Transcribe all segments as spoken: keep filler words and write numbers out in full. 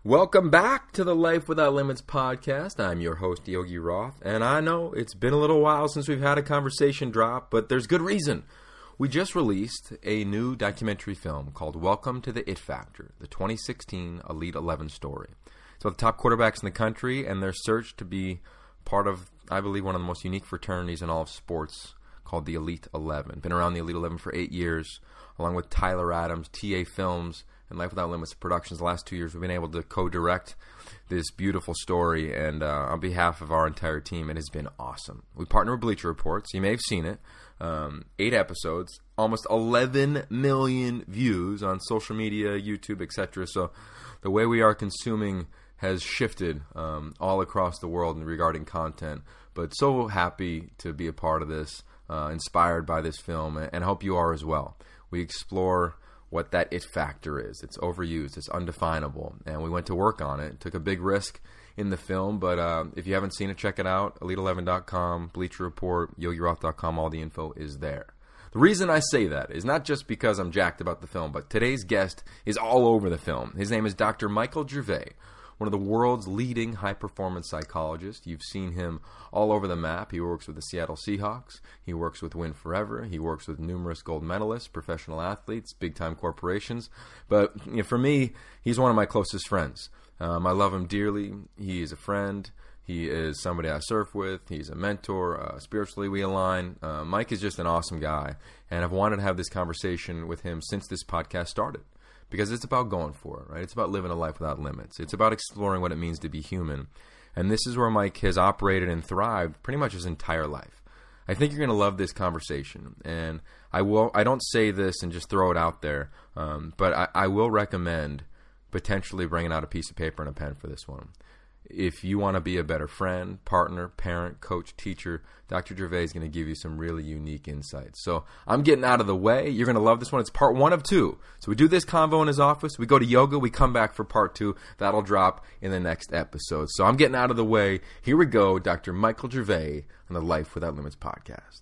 Welcome back to the Life Without Limits podcast. I'm your host, Yogi Roth, and I know it's been a little while since we've had a conversation drop, but there's good reason. We just released a new documentary film called Welcome to the It Factor, the twenty sixteen Elite eleven story. It's about the top quarterbacks in the country and their search to be part of, I believe, one of the most unique fraternities in all of sports called the Elite eleven. Been around the Elite eleven for eight years, along with Tyler Adams, T A Films, and Life Without Limits Productions. The last two years we've been able to co-direct this beautiful story, and uh, on behalf of our entire team, it has been awesome. We partner with Bleacher Report, so you may have seen it. Um, eight episodes, almost eleven million views on social media, YouTube, et cetera. So the way we are consuming has shifted um, all across the world regarding content, but so happy to be a part of this, uh, inspired by this film, and I hope you are as well. We explore what that it factor is. It's overused, it's undefinable, and we went to work on it. Took a big risk in the film, but uh, if you haven't seen it, check it out. elite eleven dot com, Bleacher Report, yogi roth dot com, all the info is there. The reason I say that is not just because I'm jacked about the film, but today's guest is all over the film. His name is Doctor Michael Gervais, one of the world's leading high-performance psychologists. You've seen him all over the map. He works with the Seattle Seahawks. He works with Win Forever. He works with numerous gold medalists, professional athletes, big-time corporations. But you know, for me, he's one of my closest friends. Um, I love him dearly. He is a friend. He is somebody I surf with. He's a mentor. Uh, spiritually, we align. Uh, Mike is just an awesome guy, and I've wanted to have this conversation with him since this podcast started. Because it's about going for it, right? It's about living a life without limits. It's about exploring what it means to be human. And this is where Mike has operated and thrived pretty much his entire life. I think you're going to love this conversation. And I will. I don't say this and just throw it out there, um, but I, I will recommend potentially bringing out a piece of paper and a pen for this one. If you want to be a better friend, partner, parent, coach, teacher, Doctor Gervais is going to give you some really unique insights. So I'm getting out of the way. You're going to love this one. It's part one of two. So we do this convo in his office. We go to yoga. We come back for part two. That'll drop in the next episode. So I'm getting out of the way. Here we go. Doctor Michael Gervais on the Life Without Limits podcast.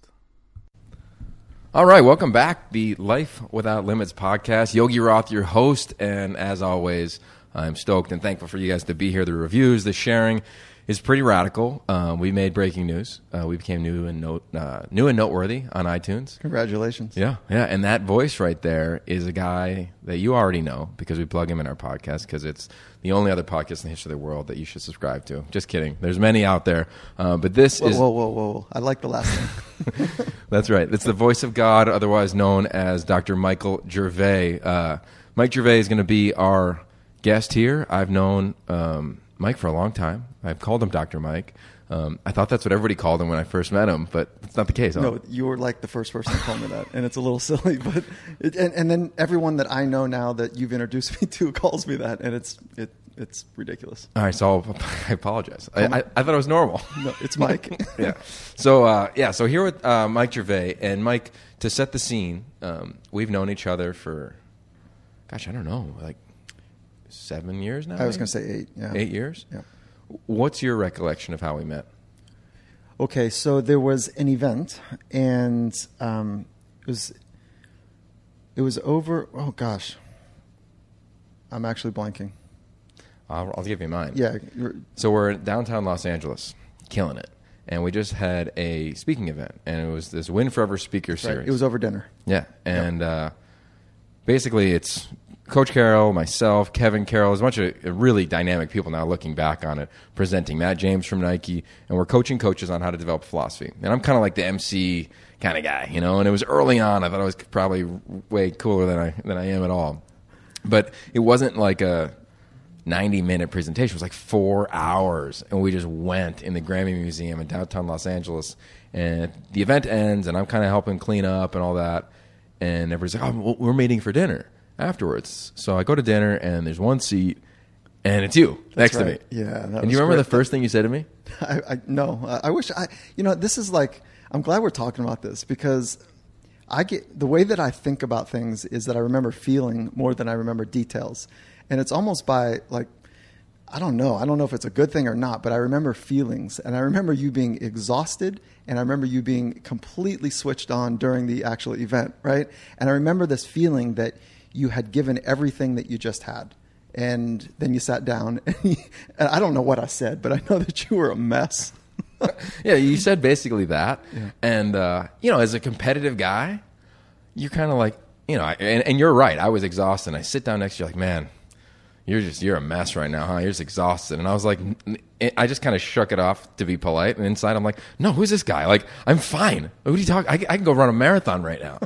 All right. Welcome back. The Life Without Limits podcast. Yogi Roth, your host. And as always, I'm stoked and thankful for you guys to be here. The reviews, the sharing is pretty radical. Uh, we made breaking news. Uh, we became new and note, uh, new and noteworthy on iTunes. Congratulations. Yeah, yeah. And that voice right there is a guy that you already know because we plug him in our podcast because it's the only other podcast in the history of the world that you should subscribe to. Just kidding. There's many out there. Uh, but this whoa, is... Whoa, whoa, whoa, whoa. I like the last one. That's right. It's the voice of God, otherwise known as Doctor Michael Gervais. Uh, Mike Gervais is going to be our guest here. I've known um, Mike for a long time. I've called him Doctor Mike. Um, I thought that's what everybody called him when I first met him, but it's not the case. Huh? No, you were like the first person to call me that, and it's a little silly. But it, and, and then everyone that I know now that you've introduced me to calls me that, and it's it it's ridiculous. All right, so I'll, I apologize. I, I, I thought it was normal. No, it's Mike. yeah. So uh, yeah, so here with uh, Mike Gervais, and Mike, to set the scene, um, we've known each other for, gosh, I don't know, like. Seven years now? I was going to say eight. Yeah. Eight years? Yeah. What's your recollection of how we met? Okay, so there was an event, and um, it was it was over. Oh gosh, I'm actually blanking. I'll, I'll give you mine. Yeah. So we're in downtown Los Angeles, killing it, and we just had a speaking event, and it was this Win Forever speaker That's series. right. It was over dinner. Yeah, and yep. uh, basically it's Coach Carroll, myself, Kevin Carroll, there's a bunch of really dynamic people now looking back on it, presenting Matt James from Nike, and we're coaching coaches on how to develop philosophy. And I'm kind of like the M C kind of guy, you know, and it was early on. I thought I was probably way cooler than I than I am at all. But it wasn't like a ninety-minute presentation. It was like four hours, and we just went in the Grammy Museum in downtown Los Angeles. And the event ends, and I'm kind of helping clean up and all that, and everybody's like, oh, we're meeting for dinner afterwards. So I go to dinner, and there's one seat, and it's you That's next right. to me. Yeah. That and was do you remember great. the first thing you said to me? I, I no. I, I wish I. You know, this is like. I'm glad we're talking about this because I get the way that I think about things is that I remember feeling more than I remember details, and it's almost by like. I don't know. I don't know if it's a good thing or not, but I remember feelings, and I remember you being exhausted, and I remember you being completely switched on during the actual event, right? And I remember this feeling that you had given everything that you just had, And then you sat down, and, you, and I don't know what I said, but I know that you were a mess. Yeah, you said basically that. Yeah. And, uh, you know, as a competitive guy, you're kind of like, you know, I, and, and you're right. I was exhausted. And I sit down next to you like, man, you're just, you're a mess right now, huh? You're just exhausted. And I was like, I just kind of shook it off to be polite. And inside I'm like, no, who's this guy? Like, I'm fine. What are you talking? I, I can go run a marathon right now.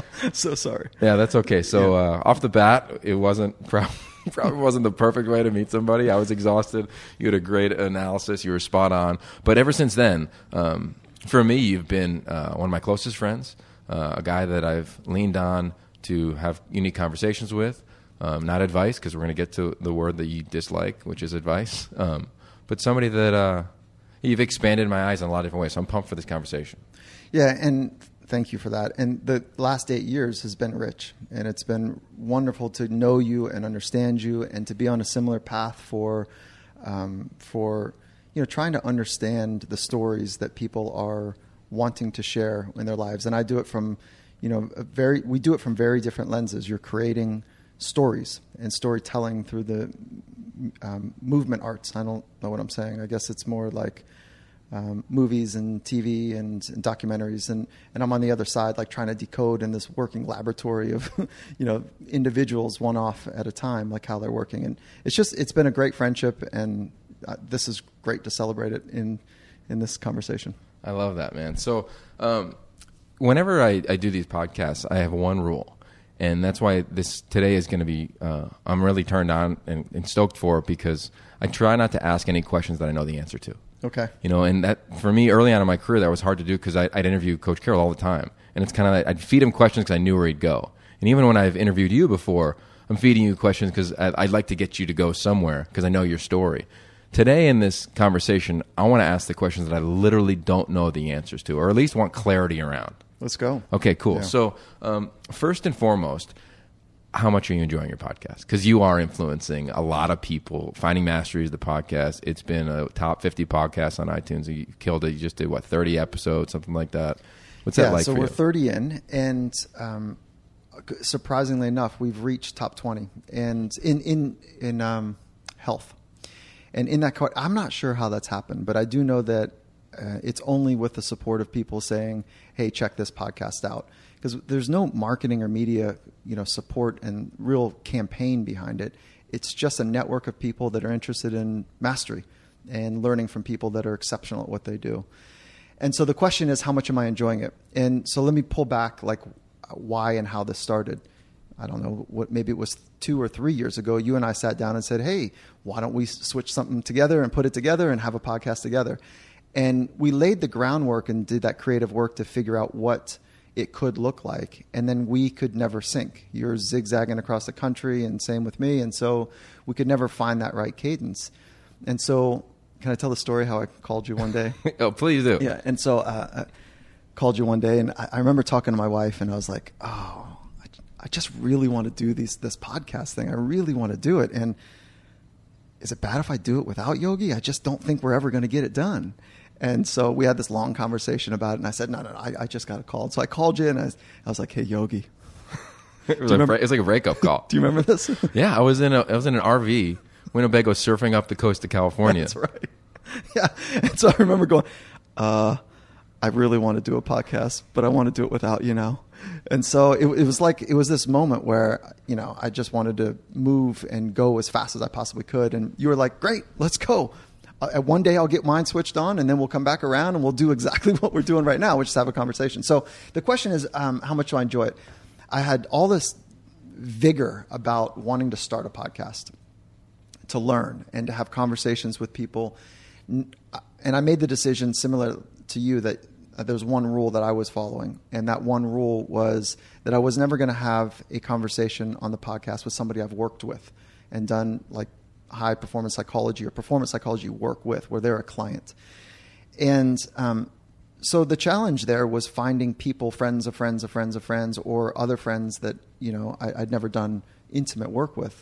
So sorry. Yeah, that's okay. So uh, off the bat, it wasn't probably, probably wasn't the perfect way to meet somebody. I was exhausted. You had a great analysis. You were spot on. But ever since then, um, for me, you've been uh, one of my closest friends, uh, a guy that I've leaned on to have unique conversations with. Um, not advice, because we're going to get to the word that you dislike, which is advice. Um, but somebody that uh, you've expanded my eyes in a lot of different ways. So I'm pumped for this conversation. Yeah, and thank you for that. And the last eight years has been rich, and it's been wonderful to know you and understand you, and to be on a similar path for, um, for you know, trying to understand the stories that people are wanting to share in their lives. And I do it from, you know, a very. We do it from very different lenses. You're creating stories and storytelling through the um, movement arts. I don't know what I'm saying. I guess it's more like um, movies and T V and, and documentaries. And, and I'm on the other side, like trying to decode in this working laboratory of, you know, individuals one off at a time, like how they're working. And it's just, it's been a great friendship, and uh, this is great to celebrate it in, in this conversation. I love that, man. So um, whenever I, I do these podcasts, I have one rule. And that's why this today is going to be, uh, I'm really turned on and, and stoked for it, because I try not to ask any questions that I know the answer to. Okay. You know, and that, for me, early on in my career, that was hard to do, because I'd interview Coach Carroll all the time. And it's kind of like, I'd feed him questions because I knew where he'd go. And even when I've interviewed you before, I'm feeding you questions because I'd like to get you to go somewhere, because I know your story. Today in this conversation, I want to ask the questions that I literally don't know the answers to, or at least want clarity around. Let's go. Okay, cool. Yeah. So um, first and foremost, how much are you enjoying your podcast? Because you are influencing a lot of people. Finding Mastery is the podcast. It's been a top fifty podcast on iTunes. You killed it. You just did, what, thirty episodes, something like that? What's yeah, that like so for we're you? thirty in, and um, surprisingly enough, we've reached top twenty and in in in um, health. And in that, I'm not sure how that's happened, but I do know that uh, it's only with the support of people saying, "Hey, check this podcast out," because there's no marketing or media, you know, support and real campaign behind it. It's just a network of people that are interested in mastery and learning from people that are exceptional at what they do. And so the question is, how much am I enjoying it? And so let me pull back, like, why and how this started. I don't know, what maybe it was two or three years ago, you and I sat down and said, hey, why don't we switch something together and put it together and have a podcast together? And we laid the groundwork and did that creative work to figure out what it could look like. And then we could never sync. You're zigzagging across the country, and same with me. And so we could never find that right cadence. And so, can I tell the story how I called you one day? Oh, please do. Yeah. And so uh, I called you one day, and I, I remember talking to my wife, and I was like, oh, I just really want to do these this podcast thing. I really want to do it. And is it bad if I do it without Yogi? I just don't think we're ever going to get it done. And so we had this long conversation about it. And I said, no, no, no I, I just got a call. So I called you, and I was, I was like, hey, Yogi. It was, a, it was like a breakup call. Do you remember this? Yeah, I was in a I was in an R V, Winnebago, surfing up the coast of California. That's right. Yeah. And so I remember going, uh, I really want to do a podcast, but I want to do it without you now. And so it, it was like, it was this moment where, you know, I just wanted to move and go as fast as I possibly could. And you were like, great, let's go. Uh, one day I'll get mine switched on, and then we'll come back around and we'll do exactly what we're doing right now, which is have a conversation. So the question is, um, how much do I enjoy it? I had all this vigor about wanting to start a podcast, to learn and to have conversations with people. And I made the decision, similar to you, that Uh, there was one rule that I was following, and that one rule was that I was never going to have a conversation on the podcast with somebody I've worked with and done like high performance psychology or performance psychology work with, where they're a client. And um, so the challenge there was finding people, friends of friends of friends of friends, or other friends that, you know, I, I'd never done intimate work with.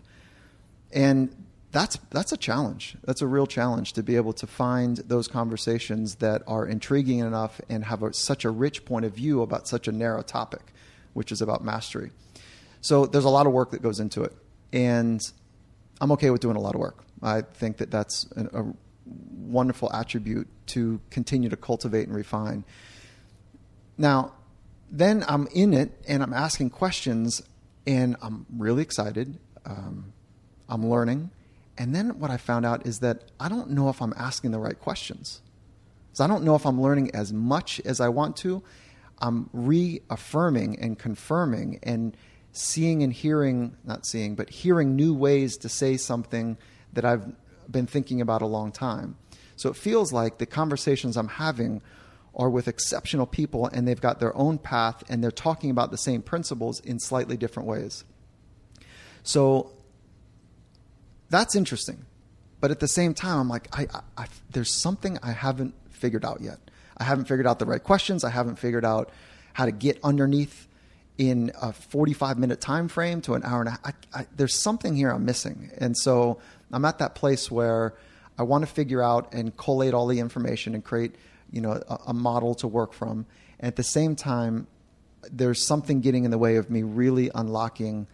And That's that's a challenge. That's a real challenge, to be able to find those conversations that are intriguing enough and have a, such a rich point of view about such a narrow topic, which is about mastery. So there's a lot of work that goes into it. And I'm okay with doing a lot of work. I think that that's an, a wonderful attribute to continue to cultivate and refine. Now, then I'm in it and I'm asking questions and I'm really excited. Um, I'm learning. And then what I found out is that I don't know if I'm asking the right questions. So I don't know if I'm learning as much as I want to. I'm reaffirming and confirming and seeing and hearing, not seeing, but hearing new ways to say something that I've been thinking about a long time. So it feels like the conversations I'm having are with exceptional people and they've got their own path and they're talking about the same principles in slightly different ways. So that's interesting. But at the same time, I'm like, I, I, I, there's something I haven't figured out yet. I haven't figured out the right questions. I haven't figured out how to get underneath in a forty-five minute time frame to an hour and a half. I, I, there's something here I'm missing. And so I'm at that place where I want to figure out and collate all the information and create, you know, a, a model to work from. And at the same time, there's something getting in the way of me really unlocking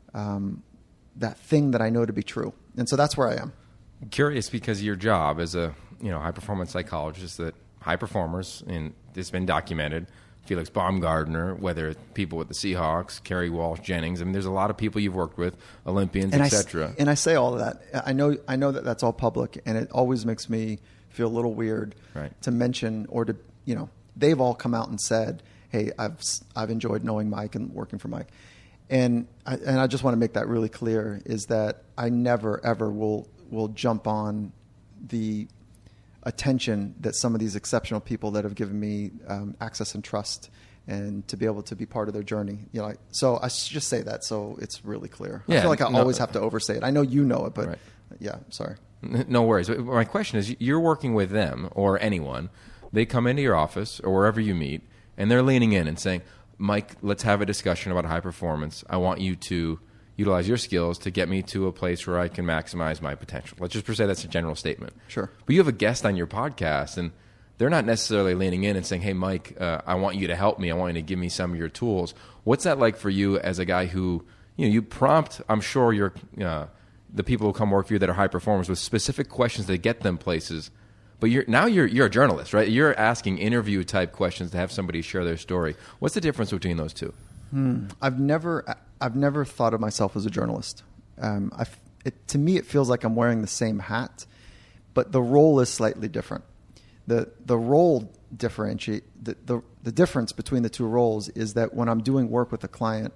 um, that thing that I know to be true. And so that's where I am. Curious because your job as a, you know, high performance psychologist, that high performers, and it's been documented, Felix Baumgartner, whether it's people with the Seahawks, Kerry Walsh Jennings. I mean, there's a lot of people you've worked with, Olympians, et cetera. And I say all of that. I know, I know that that's all public, and it always makes me feel a little weird right. to mention or to, you know, they've all come out and said, "Hey, I've I've enjoyed knowing Mike and working for Mike," and I, and I just want to make that really clear: is that I never ever will will jump on the attention that some of these exceptional people that have given me um, access and trust and to be able to be part of their journey. You know, like, so I should just say that so it's really clear. Yeah, I feel like I no, always have to oversay it. I know you know it, but right. yeah, sorry. No worries. My question is, you're working with them or anyone. They come into your office or wherever you meet, and they're leaning in and saying, Mike, let's have a discussion about high performance. I want you to utilize your skills to get me to a place where I can maximize my potential. Let's just say that's a general statement. Sure. But you have a guest on your podcast, and they're not necessarily leaning in and saying, hey, Mike, uh, I want you to help me. I want you to give me some of your tools. What's that like for you as a guy who, you know, you prompt, I'm sure, your uh, the people who come work for you that are high performers with specific questions to get them places. But you're, now you're you're a journalist, right? You're asking interview-type questions to have somebody share their story. What's the difference between those two? Hmm. I've never I've never thought of myself as a journalist. Um, I, it, to me, it feels like I'm wearing the same hat, but the role is slightly different. The the role differentiate the, the the difference between the two roles is that when I'm doing work with a client,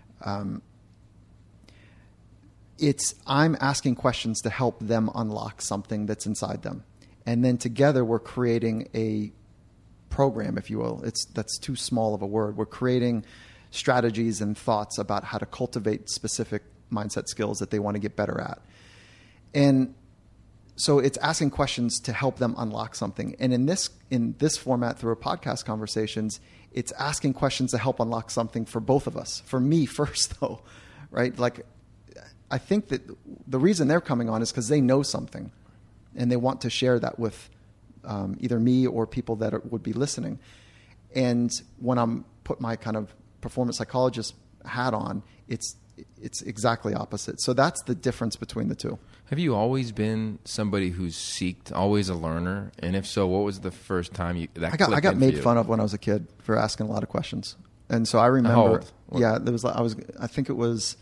um, it's I'm asking questions to help them unlock something that's inside them, and then together we're creating a program, if you will. It's that's too small of a word. We're creating strategies and thoughts about how to cultivate specific mindset skills that they want to get better at. And so it's asking questions to help them unlock something. And in this in this format through our podcast conversations, it's asking questions to help unlock something for both of us. For me first, though, right? Like, I think that the reason they're coming on is because they know something and they want to share that with um, either me or people that are, would be listening. And when I'm put my kind of performance psychologist hat on, it's it's exactly opposite. So that's the difference between the two. Have you always been somebody who's seeked, always a learner? And if so, what was the first time you that I got I got in made for you? fun of when I was a kid for asking a lot of questions. And so I remember How old? yeah, there was I was I think it was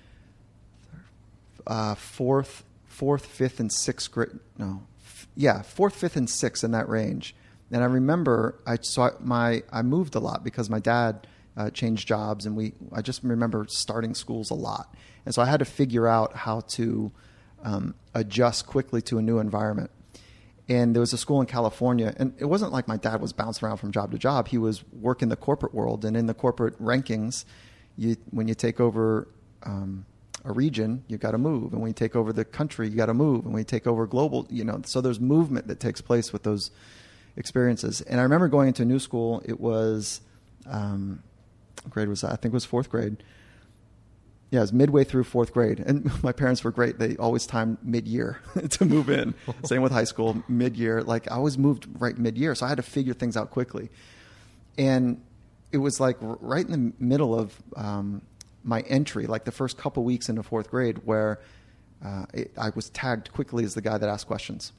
uh, fourth fourth, fifth and sixth grade no. F- yeah, fourth, fifth and sixth in that range. And I remember I saw my I moved a lot because my dad Uh, changed jobs, and we. I just remember starting schools a lot, and so I had to figure out how to um, adjust quickly to a new environment. And there was a school in California, and it wasn't like my dad was bouncing around from job to job. He was working the corporate world, and in the corporate rankings, you when you take over um, a region, you got to move, and when you take over the country, you got to move, and when you take over global, you know. So there's movement that takes place with those experiences. And I remember going into a new school. It was. Um, grade was I think it was fourth grade. Yeah, it was midway through fourth grade. And my parents were great. They always timed mid-year to move in. Same with high school, mid-year. Like I always moved right mid-year, so I had to figure things out quickly. And it was like right in the middle of um, my entry, like the first couple weeks into fourth grade, where uh, it, I was tagged quickly as the guy that asked questions.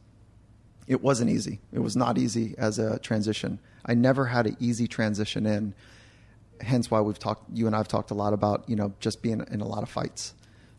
It wasn't easy. It was not easy as a transition. I never had an easy transition in. Hence why we've talked, you and I have talked a lot about, you know, just being in a lot of fights.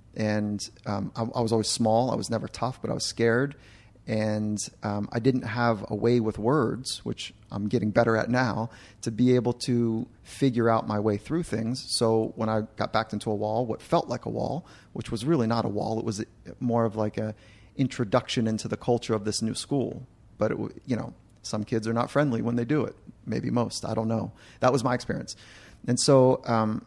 And um, I, I was always small. I was never tough, but I was scared. And um, I didn't have a way with words, which I'm getting better at now, to be able to figure out my way through things. So when I got backed into a wall, what felt like a wall, which was really not a wall, it was more of like a introduction into the culture of this new school. But, it, you know, some kids are not friendly when they do it. Maybe most. I don't know. That was my experience. And so, um,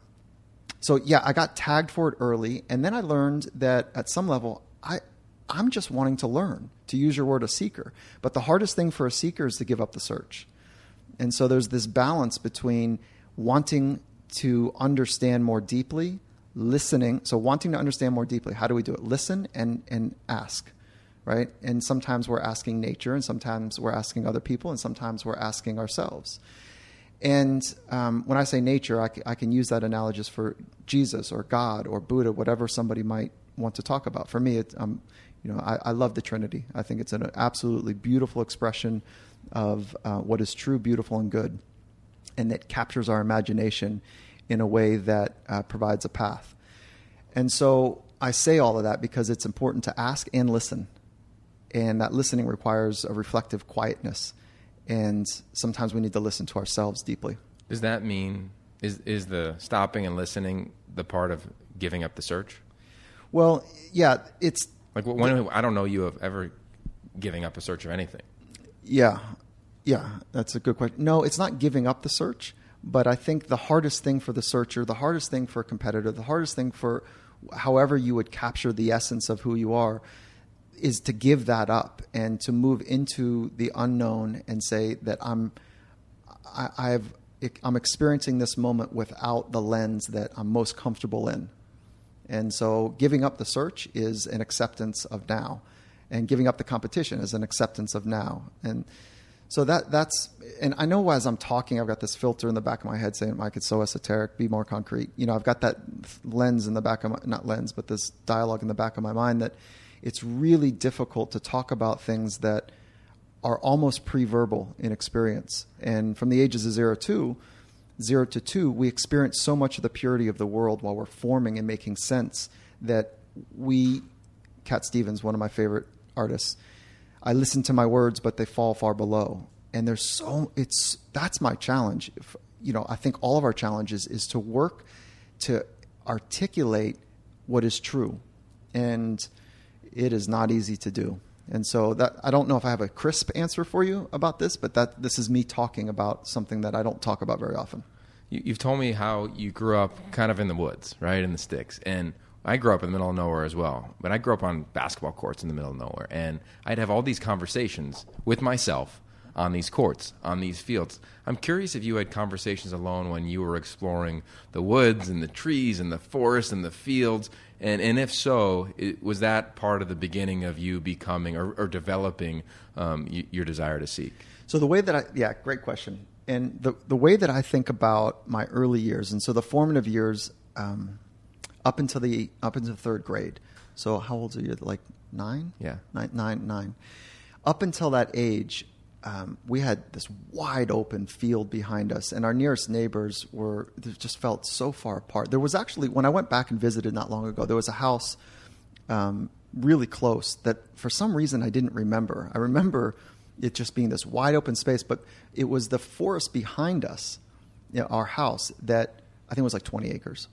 so yeah, I got tagged for it early. And then I learned that at some level, I, I'm just wanting to learn, to use your word, a seeker. But the hardest thing for a seeker is to give up the search. And so there's this balance between wanting to understand more deeply, listening. So wanting to understand more deeply, how do we do it? Listen and, and ask, right? And sometimes we're asking nature, and sometimes we're asking other people, and sometimes we're asking ourselves. And um, when I say nature, I, c- I can use that analogy for Jesus or God or Buddha, whatever somebody might want to talk about. For me, it, um, you know, I, I love the Trinity. I think it's an absolutely beautiful expression of uh, what is true, beautiful, and good, and that captures our imagination in a way that uh, provides a path. And so I say all of that because it's important to ask and listen. And that listening requires a reflective quietness. And sometimes we need to listen to ourselves deeply. Does that mean, is is the stopping and listening the part of giving up the search? Well, yeah, it's... Like, when, I don't know you of ever giving up a search of anything. Yeah, yeah, that's a good question. No, it's not giving up the search, but I think the hardest thing for the searcher, the hardest thing for a competitor, the hardest thing for however you would capture the essence of who you are, is to give that up and to move into the unknown and say that I'm, I, I've, I'm experiencing this moment without the lens that I'm most comfortable in. And so giving up the search is an acceptance of now, and giving up the competition is an acceptance of now. And so that that's, and I know as I'm talking, I've got this filter in the back of my head saying, Mike, it's so esoteric, be more concrete. You know, I've got that lens in the back of my, not lens, but this dialogue in the back of my mind that it's really difficult to talk about things that are almost pre-verbal in experience. And from the ages of zero to zero to two, we experience so much of the purity of the world while we're forming and making sense that we, Cat Stevens, one of my favorite artists, I listen to my words, but they fall far below. And there's so, it's, that's my challenge. If, you know, I think all of our challenges is to work to articulate what is true. And it is not easy to do. And so that, I don't know if I have a crisp answer for you about this, but that this is me talking about something that I don't talk about very often. You, you've told me how you grew up kind of in the woods, right, in the sticks. And I grew up in the middle of nowhere as well. But I grew up on basketball courts in the middle of nowhere. And I'd have all these conversations with myself on these courts, on these fields. I'm curious if you had conversations alone when you were exploring the woods and the trees and the forests and the fields. And, and if so, it, was that part of the beginning of you becoming or, or developing um, y- your desire to seek? So the way that I, yeah, great question. And the, the way that I think about my early years, and so the formative years um, up until the up until third grade. So how old are you? Like nine? Yeah. Nine, nine, nine. Up until that age, um, we had this wide open field behind us, and our nearest neighbors were just felt so far apart. There was actually, when I went back and visited not long ago, there was a house um, really close that for some reason I didn't remember. I remember it just being this wide open space, but it was the forest behind us, you know, our house, that I think was like twenty acres.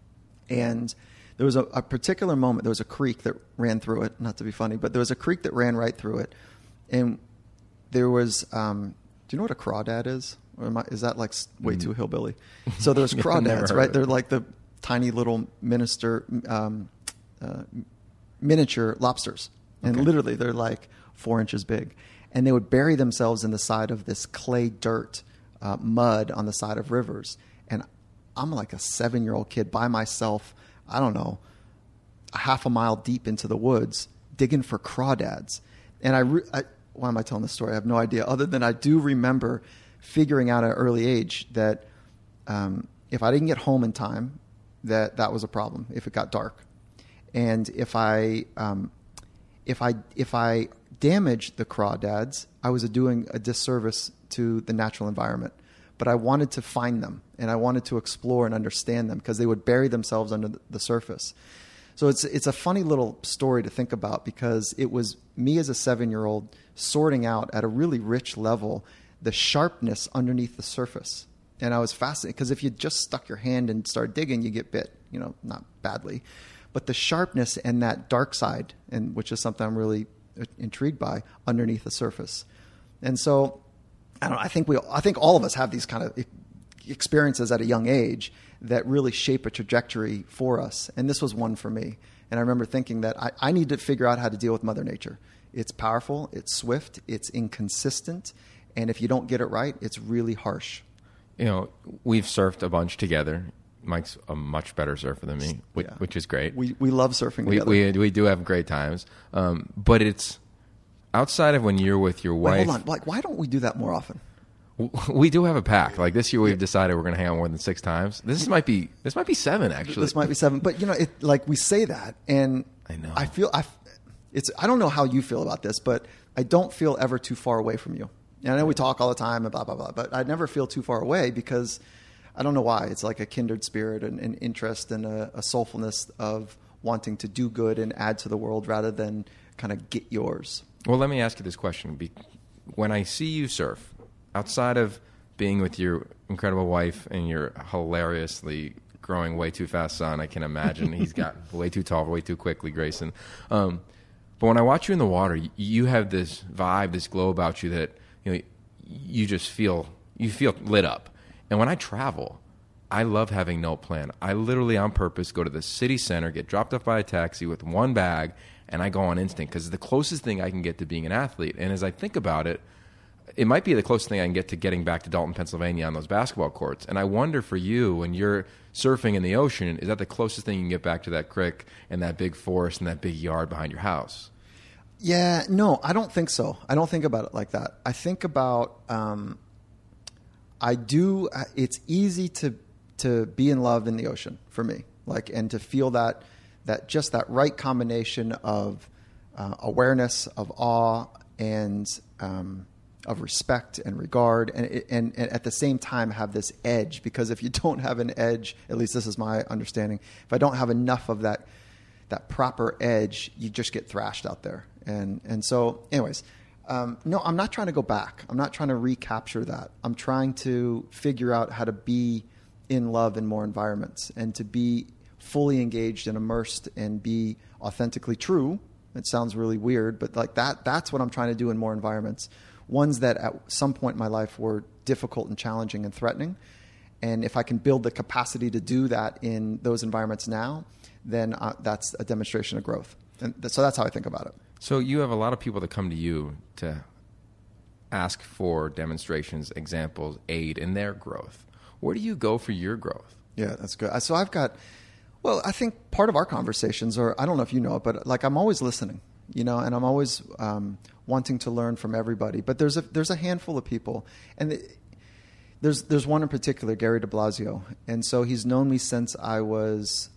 And there was a, a particular moment, there was a creek that ran through it, not to be funny, but there was a creek that ran right through it. And there was, um, do you know what a crawdad is? Or am I, is that like way too hillbilly? So there's crawdads, right? They're like the tiny little minister, um, uh, miniature lobsters. And okay. Literally they're like four inches big. And they would bury themselves in the side of this clay dirt, uh, mud on the side of rivers. And I'm like a seven-year-old kid by myself, I don't know, a half a mile deep into the woods, digging for crawdads. And I, re- I why am I telling this story? I have no idea, other than I do remember figuring out at an early age that um, if I didn't get home in time, that that was a problem if it got dark. And if I, um, if I, if I damaged the crawdads, I was doing a disservice to the natural environment. But I wanted to find them, and I wanted to explore and understand them because they would bury themselves under the surface. So it's it's a funny little story to think about because it was me as a seven-year-old sorting out at a really rich level the sharpness underneath the surface. And I was fascinated because if you just stuck your hand and started digging, you get bit, you know, not badly. But the sharpness and that dark side, and which is something I'm really intrigued by, underneath the surface. And so I don't know, I think we I think all of us have these kind of experiences at a young age that really shape a trajectory for us. And this was one for me. And I remember thinking that I, I need to figure out how to deal with Mother Nature. It's powerful, it's swift, it's inconsistent, and if you don't get it right, it's really harsh. You know, we've surfed a bunch together. Mike's a much better surfer than me, which, Yeah. which is great. We we love surfing We together. we we do have great times, um, but it's outside of when you're with your Wait, wife. hold on. Like, why don't we do that more often? We do have a pack. Like this year, we've decided we're going to hang out more than six times. This might be this might be seven actually. This might be seven, but you know, it like we say that, and I know. I feel I. It's I don't know how you feel about this, but I don't feel ever too far away from you. And I know we talk all the time and blah blah blah, but I never feel too far away because I don't know why. It's like a kindred spirit and an interest and a, a soulfulness of wanting to do good and add to the world rather than kind of get yours. Well, let me ask you this question: Be- when I see you surf, outside of being with your incredible wife and your hilariously growing way too fast son, I can imagine he's got way too tall, way too quickly, Grayson. Um, but when I watch you in the water, you, you have this vibe, this glow about you that you know you just feel you feel lit up. And when I travel, I love having no plan. I literally, on purpose, go to the city center, get dropped off by a taxi with one bag, and I go on instinct because it's the closest thing I can get to being an athlete. And as I think about it, it might be the closest thing I can get to getting back to Dalton, Pennsylvania on those basketball courts. And I wonder for you, when you're surfing in the ocean, is that the closest thing you can get back to that creek and that big forest and that big yard behind your house? Yeah, no, I don't think so. I don't think about it like that. I think about, um, I do, it's easy to to be in love in the ocean for me, like, and to feel that, that just that right combination of uh, awareness, of awe, and um, of respect and regard, and, and and at the same time have this edge. Because if you don't have an edge, at least this is my understanding, if I don't have enough of that that proper edge, you just get thrashed out there. And and so, anyways, um, no, I'm not trying to go back. I'm not trying to recapture that. I'm trying to figure out how to be in love in more environments and to be fully engaged and immersed and be authentically true. It sounds really weird, but like that, that's what I'm trying to do in more environments. Ones that at some point in my life were difficult and challenging and threatening. And if I can build the capacity to do that in those environments now, then uh, that's a demonstration of growth. And th- so that's how I think about it. So you have a lot of people that come to you to ask for demonstrations, examples, aid in their growth. Where do you go for your growth? Yeah, that's good. So I've got, well, I think part of our conversations are, I don't know if you know it, but like I'm always listening, you know, and I'm always um, wanting to learn from everybody. But there's a there's a handful of people, and the, there's there's one in particular, Gary de Blasio, and so he's known me since I was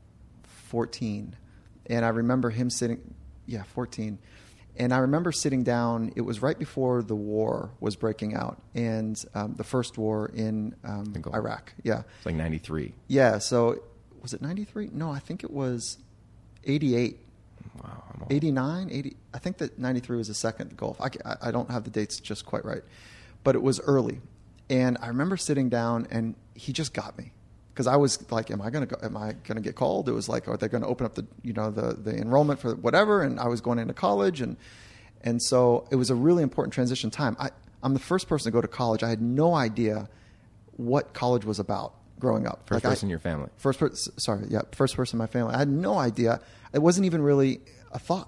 fourteen, and I remember him sitting, yeah, fourteen. And I remember sitting down, it was right before the war was breaking out, and um, the first war in um, Iraq. Yeah. It's like ninety-three. Yeah, so was it ninety-three? No, I think it was eighty-eight. Wow. I'm eighty-nine, eighty. I think that ninety-three was the second Gulf. I, I don't have the dates just quite right, but it was early. And I remember sitting down, and he just got me. Because I was like, am I going to go? Am I going to get called? It was like, are they going to open up the, you know, the, the enrollment for whatever? And I was going into college, and and so it was a really important transition time. I, I'm the first person to go to college. I had no idea what college was about growing up. First like person I, in your family. First person, sorry, yeah, first person in my family. I had no idea. It wasn't even really a thought.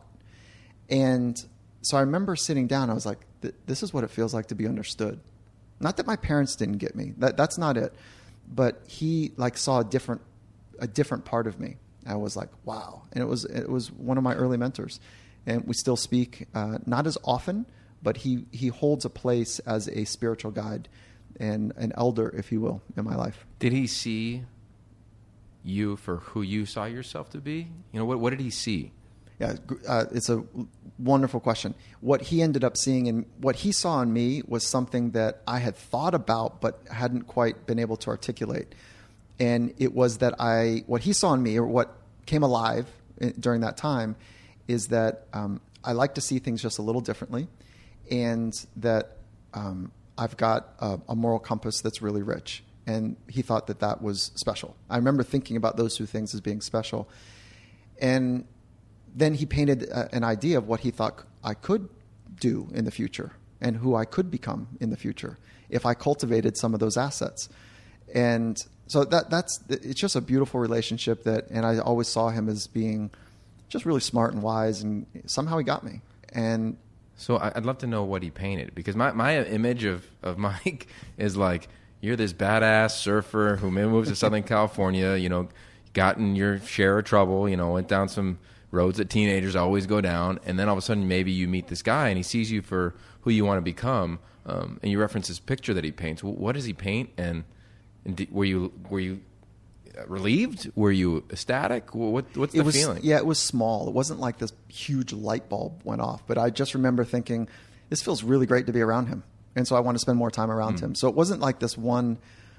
And so I remember sitting down. I was like, this is what it feels like to be understood. Not that my parents didn't get me. That that's not it. But he like saw a different, a different part of me. I was like, wow. And it was, it was one of my early mentors, and we still speak, uh, not as often, but he, he holds a place as a spiritual guide and an elder, if you will, in my life. Did he see you for who you saw yourself to be? You know, what what did he see? Yeah, uh, it's a wonderful question. What he ended up seeing and what he saw in me was something that I had thought about but hadn't quite been able to articulate. And it was that I, what he saw in me, or what came alive during that time, is that um, I like to see things just a little differently, and that um, I've got a, a moral compass that's really rich. And he thought that that was special. I remember thinking about those two things as being special. And then he painted a, an idea of what he thought I could do in the future and who I could become in the future if I cultivated some of those assets. And so that that's it's just a beautiful relationship that, and I always saw him as being just really smart and wise, and somehow he got me. And so I'd love to know what he painted, because my, my image of, of Mike is like, you're this badass surfer who moves to Southern California, you know, gotten your share of trouble, you know, went down some roads that teenagers always go down, and then all of a sudden maybe you meet this guy and he sees you for who you want to become, um, and you reference this picture that he paints. What does he paint, and, and did, were you were you relieved? Were you ecstatic? What what's the it was, feeling? Yeah, it was small. It wasn't like this huge light bulb went off, but I just remember thinking, this feels really great to be around him, and so I want to spend more time around mm. him. So it wasn't like this one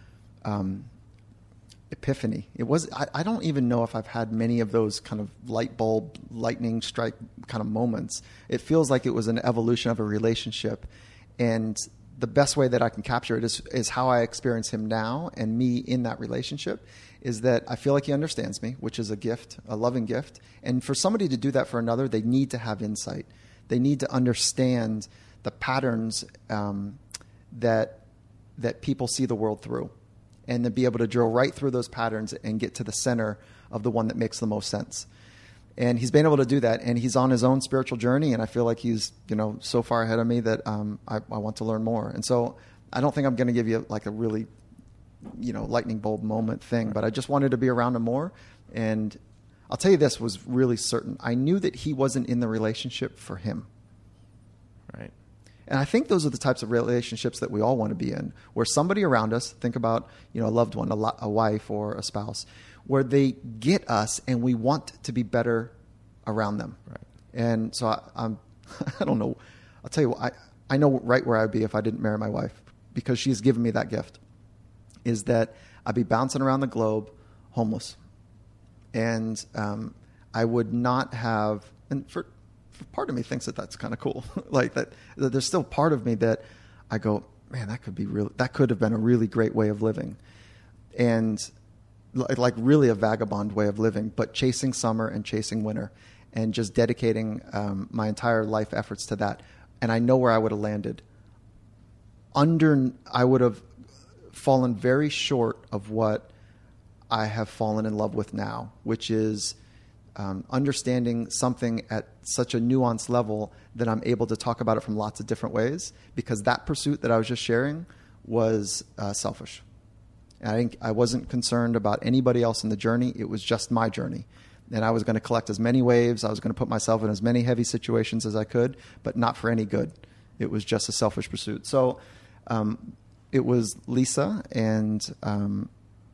um, epiphany. It was. I, I don't even know if I've had many of those kind of light bulb, lightning strike kind of moments. It feels like it was an evolution of a relationship, and the best way that I can capture it is, is how I experience him now and me in that relationship, is that I feel like he understands me, which is a gift, a loving gift. And for somebody to do that for another, they need to have insight. They need to understand the patterns um, that that people see the world through, and to be able to drill right through those patterns and get to the center of the one that makes the most sense. And he's been able to do that, and he's on his own spiritual journey, and I feel like he's, you know, so far ahead of me that um, I, I want to learn more. And so I don't think I'm going to give you like a really, you know, lightning bulb moment thing, but I just wanted to be around him more. And I'll tell you, this was really certain. I knew that he wasn't in the relationship for him. Right. And I think those are the types of relationships that we all want to be in, where somebody around us, think about, you know, a loved one, a, lo- a wife or a spouse, where they get us and we want to be better around them. Right. And so I, I'm, I don't know. I'll tell you what, I, I know right where I'd be if I didn't marry my wife, because she's given me that gift, is that I'd be bouncing around the globe homeless. And um, I would not have, and for, for part of me thinks that that's kind of cool. like that, that there's still part of me that I go, man, that could be real. That could have been a really great way of living. And like really a vagabond way of living, but chasing summer and chasing winter, and just dedicating um, my entire life efforts to that. And I know where I would have landed. Under, I would have fallen very short of what I have fallen in love with now, which is um, understanding something at such a nuanced level that I'm able to talk about it from lots of different ways, because that pursuit that I was just sharing was uh, selfish. I think I wasn't concerned about anybody else in the journey. It was just my journey. And I was going to collect as many waves. I was going to put myself in as many heavy situations as I could, but not for any good. It was just a selfish pursuit. So um, it was Lisa and um,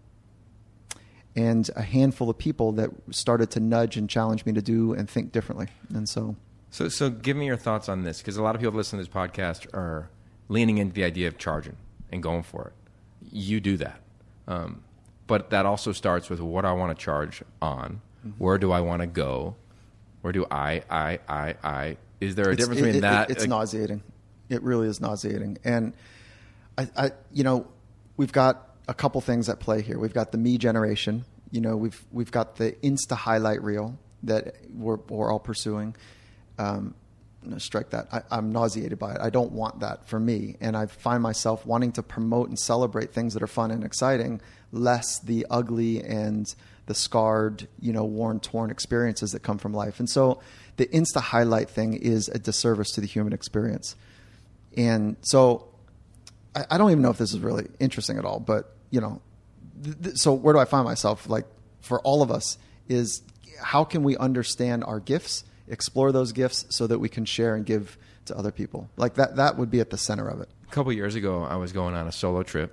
and a handful of people that started to nudge and challenge me to do and think differently. And so... So, so give me your thoughts on this, because a lot of people listening to this podcast are leaning into the idea of charging and going for it. You do that. Um, but that also starts with what I want to charge on. Mm-hmm. Where do I want to go? Where do I, I, I, I? Is there a it's, difference it, between it, that? It, it's uh, nauseating. It really is nauseating. And I, I, you know, we've got a couple things at play here. We've got the me generation. You know, we've we've got the Insta highlight reel that we're, we're all pursuing. Um, no, strike that. I, I'm nauseated by it. I don't want that for me. And I find myself wanting to promote and celebrate things that are fun and exciting, less the ugly and the scarred, you know, worn, torn experiences that come from life. And so the Insta highlight thing is a disservice to the human experience. And so I, I don't even know if this is really interesting at all, but, you know, th- th- so where do I find myself? Like, for all of us, is how can we understand our gifts, explore those gifts so that we can share and give to other people? Like that, that would be at the center of it. A couple of years ago, I was going on a solo trip,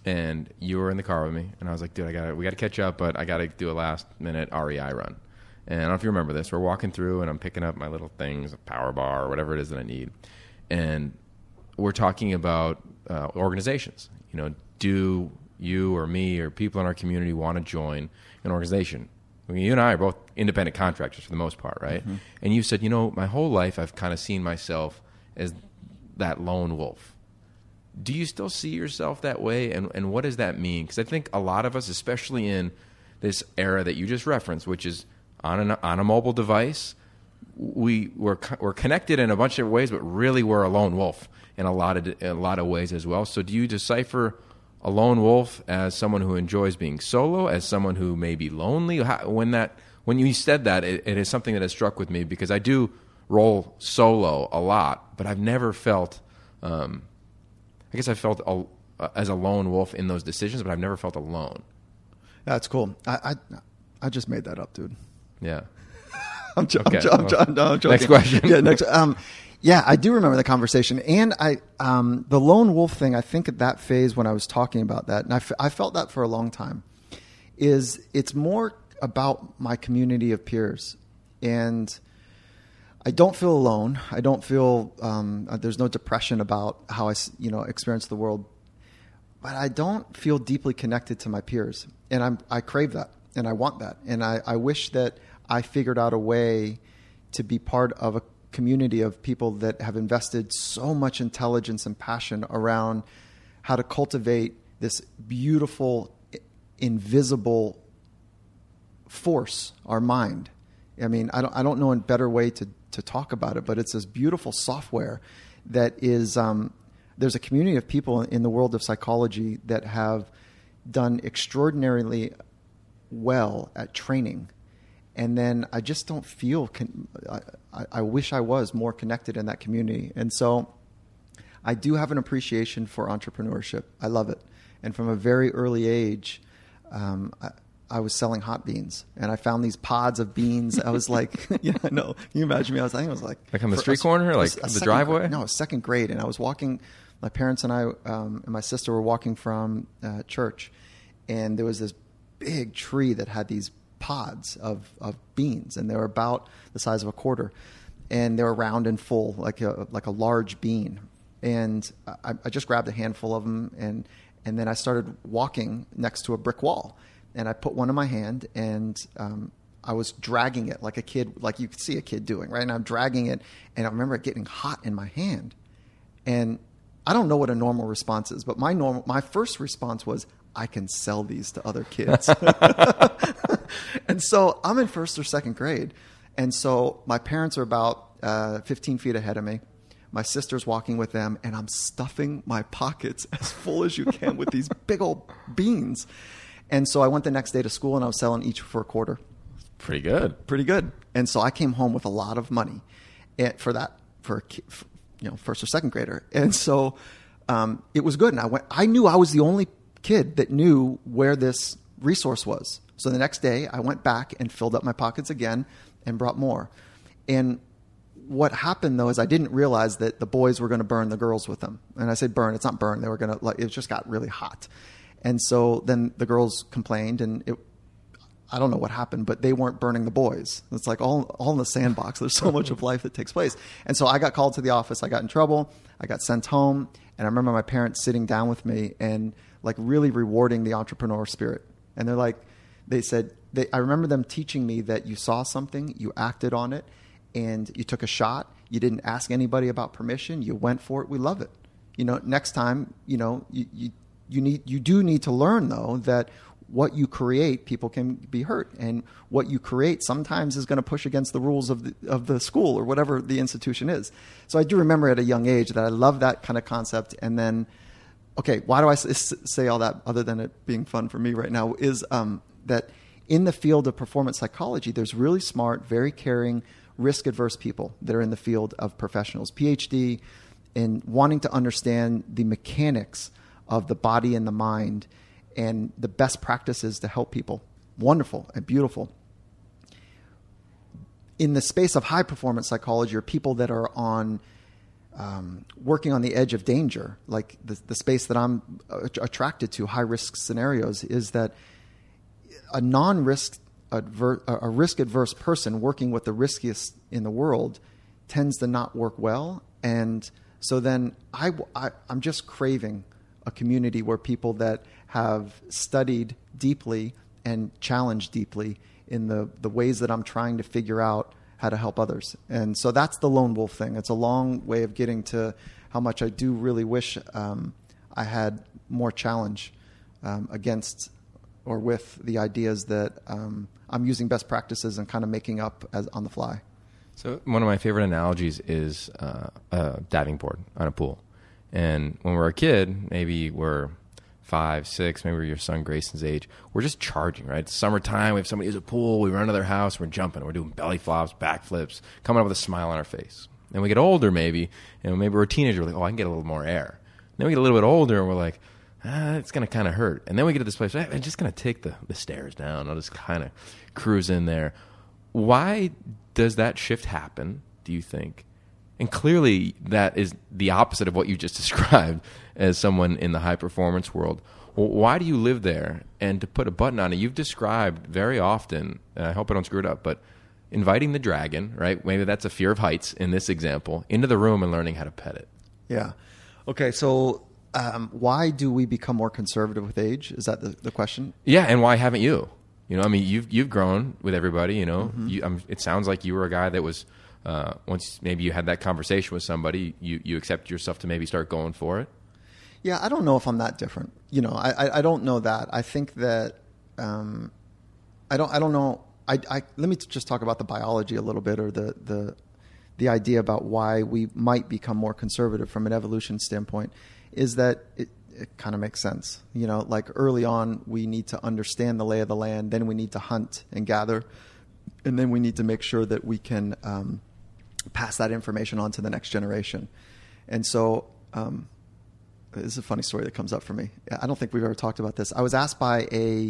and you were in the car with me, and I was like, dude, I gotta, we got to catch up, but I got to do a last-minute R E I run. And I don't know if you remember this. We're walking through, and I'm picking up my little things, a power bar or whatever it is that I need. And we're talking about uh, organizations. You know, do you or me or people in our community want to join an organization? I mean, you and I are both independent contractors for the most part, right? Mm-hmm. And you said, you know, my whole life I've kind of seen myself as that lone wolf. Do you still see yourself that way? And, and what does that mean? Because I think a lot of us, especially in this era that you just referenced, which is on, an, on a mobile device, we, we're, we're connected in a bunch of ways, but really we're a lone wolf in a lot of, in a lot of ways as well. So do you decipher a lone wolf as someone who enjoys being solo, as someone who may be lonely? How, when that, when you said that, it, it is something that has struck with me, because I do roll solo a lot, but I've never felt, um, I guess I felt a, uh, as a lone wolf in those decisions, but I've never felt alone. That's cool. I, I, I just made that up, dude. Yeah. I'm, jo- okay. I'm, jo- I'm, jo- no, I'm joking. Next question. Yeah, next. Um, yeah, I do remember the conversation, and I, um, the lone wolf thing. I think at that phase when I was talking about that, and I, f- I felt that for a long time, is it's more about my community of peers, and I don't feel alone. I don't feel um, there's no depression about how I, you know, experience the world, but I don't feel deeply connected to my peers, and I'm I crave that, and I want that, and I, I wish that I figured out a way to be part of a community of people that have invested so much intelligence and passion around how to cultivate this beautiful, invisible force, our mind. I mean, I don't, I don't know a better way to, to talk about it, but it's this beautiful software that is, um, there's a community of people in the world of psychology that have done extraordinarily well at training. And then I just don't feel, con- I, I wish I was more connected in that community. And so I do have an appreciation for entrepreneurship. I love it. And from a very early age, um, I, I was selling hot beans, and I found these pods of beans. I was like, yeah, I know. Can you imagine me? I was, I think I was like, like on the street a, corner, like a, a the driveway? Grade, no, second grade. And I was walking, my parents and I, um, and my sister were walking from uh, church, and there was this big tree that had these pods of, of beans, and they were about the size of a quarter, and they were round and full, like a, like a large bean. And I, I just grabbed a handful of them, and, and then I started walking next to a brick wall, and I put one in my hand, and um, I was dragging it like a kid, like you could see a kid doing, right? And I'm dragging it, and I remember it getting hot in my hand. And I don't know what a normal response is, but my normal, my first response was, I can sell these to other kids. And so I'm in first or second grade. And so my parents are about uh, fifteen feet ahead of me. My sister's walking with them, and I'm stuffing my pockets as full as you can with these big old beans. And so I went the next day to school, and I was selling each for a quarter. Pretty good. Pretty good. And so I came home with a lot of money for that, for, for you know, first or second grader. And so um, it was good. And I went, I knew I was the only kid that knew where this resource was. So the next day I went back and filled up my pockets again and brought more. And what happened though is I didn't realize that the boys were going to burn the girls with them. And I say burn, it's not burn. They were going to, like, it just got really hot. And so then the girls complained, and it, I don't know what happened, but they weren't burning the boys. It's like all, all in the sandbox. There's so much of life that takes place. And so I got called to the office. I got in trouble. I got sent home. And I remember my parents sitting down with me and like really rewarding the entrepreneur spirit. And they're like, they said, they, I remember them teaching me that you saw something, you acted on it, and you took a shot. You didn't ask anybody about permission. You went for it. We love it. You know, next time, you know, you, you, you need, you do need to learn though, that what you create, people can be hurt. And what you create sometimes is going to push against the rules of the, of the school or whatever the institution is. So I do remember at a young age that I love that kind of concept. And then, okay, why do I s- say all that other than it being fun for me right now is um, that in the field of performance psychology, there's really smart, very caring, risk-averse people that are in the field of professionals, P H D, in wanting to understand the mechanics of the body and the mind and the best practices to help people. Wonderful and beautiful. In the space of high-performance psychology are people that are on um, working on the edge of danger, like the, the space that I'm attracted to, high risk scenarios, is that a non-risk adver- a risk adverse person working with the riskiest in the world tends to not work well. And so then I, I, I'm just craving a community where people that have studied deeply and challenged deeply in the, the ways that I'm trying to figure out how to help others. And so that's the lone wolf thing. It's a long way of getting to how much I do really wish um, I had more challenge um, against or with the ideas that um, I'm using best practices and kind of making up as on the fly. So one of my favorite analogies is uh, a diving board on a pool. And when we're a kid, maybe we're five, six, maybe we're your son Grayson's age, we're just charging, right? It's summertime, we have somebody who's a pool, we run to their house, we're jumping, we're doing belly flops, backflips, coming up with a smile on our face. And we get older maybe, and maybe we're a teenager, we're like, oh, I can get a little more air. Then we get a little bit older, and we're like, ah, it's going to kind of hurt. And then we get to this place, I'm just going to take the, the stairs down. I'll just kind of cruise in there. Why does that shift happen, do you think? And clearly that is the opposite of what you just described as someone in the high-performance world. Well, why do you live there? And to put a button on it, you've described very often, and I hope I don't screw it up, but inviting the dragon, right? Maybe that's a fear of heights in this example, into the room and learning how to pet it. Yeah. Okay, so um, why do we become more conservative with age? Is that the, the question? Yeah, and why haven't you? You know, I mean, you've you've grown with everybody, you know. Mm-hmm. You, um, it sounds like you were a guy that was... Uh, once maybe you had that conversation with somebody, you, you accept yourself to maybe start going for it? Yeah, I don't know if I'm that different. You know, I, I, I don't know that. I think that um, I don't I don't know. I, I let me just talk about the biology a little bit, or the the the idea about why we might become more conservative from an evolution standpoint. Is that it, it kind of makes sense. You know, like early on, we need to understand the lay of the land. Then we need to hunt and gather, and then we need to make sure that we can um, pass that information on to the next generation. And so um, this is a funny story that comes up for me. I don't think we've ever talked about this. I was asked by a,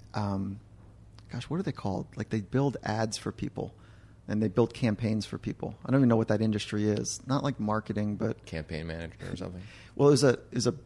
um, gosh, what are they called? Like they build ads for people and they build campaigns for people. I don't even know what that industry is. Not like marketing, but... Campaign manager or something? Well, it was a... It was a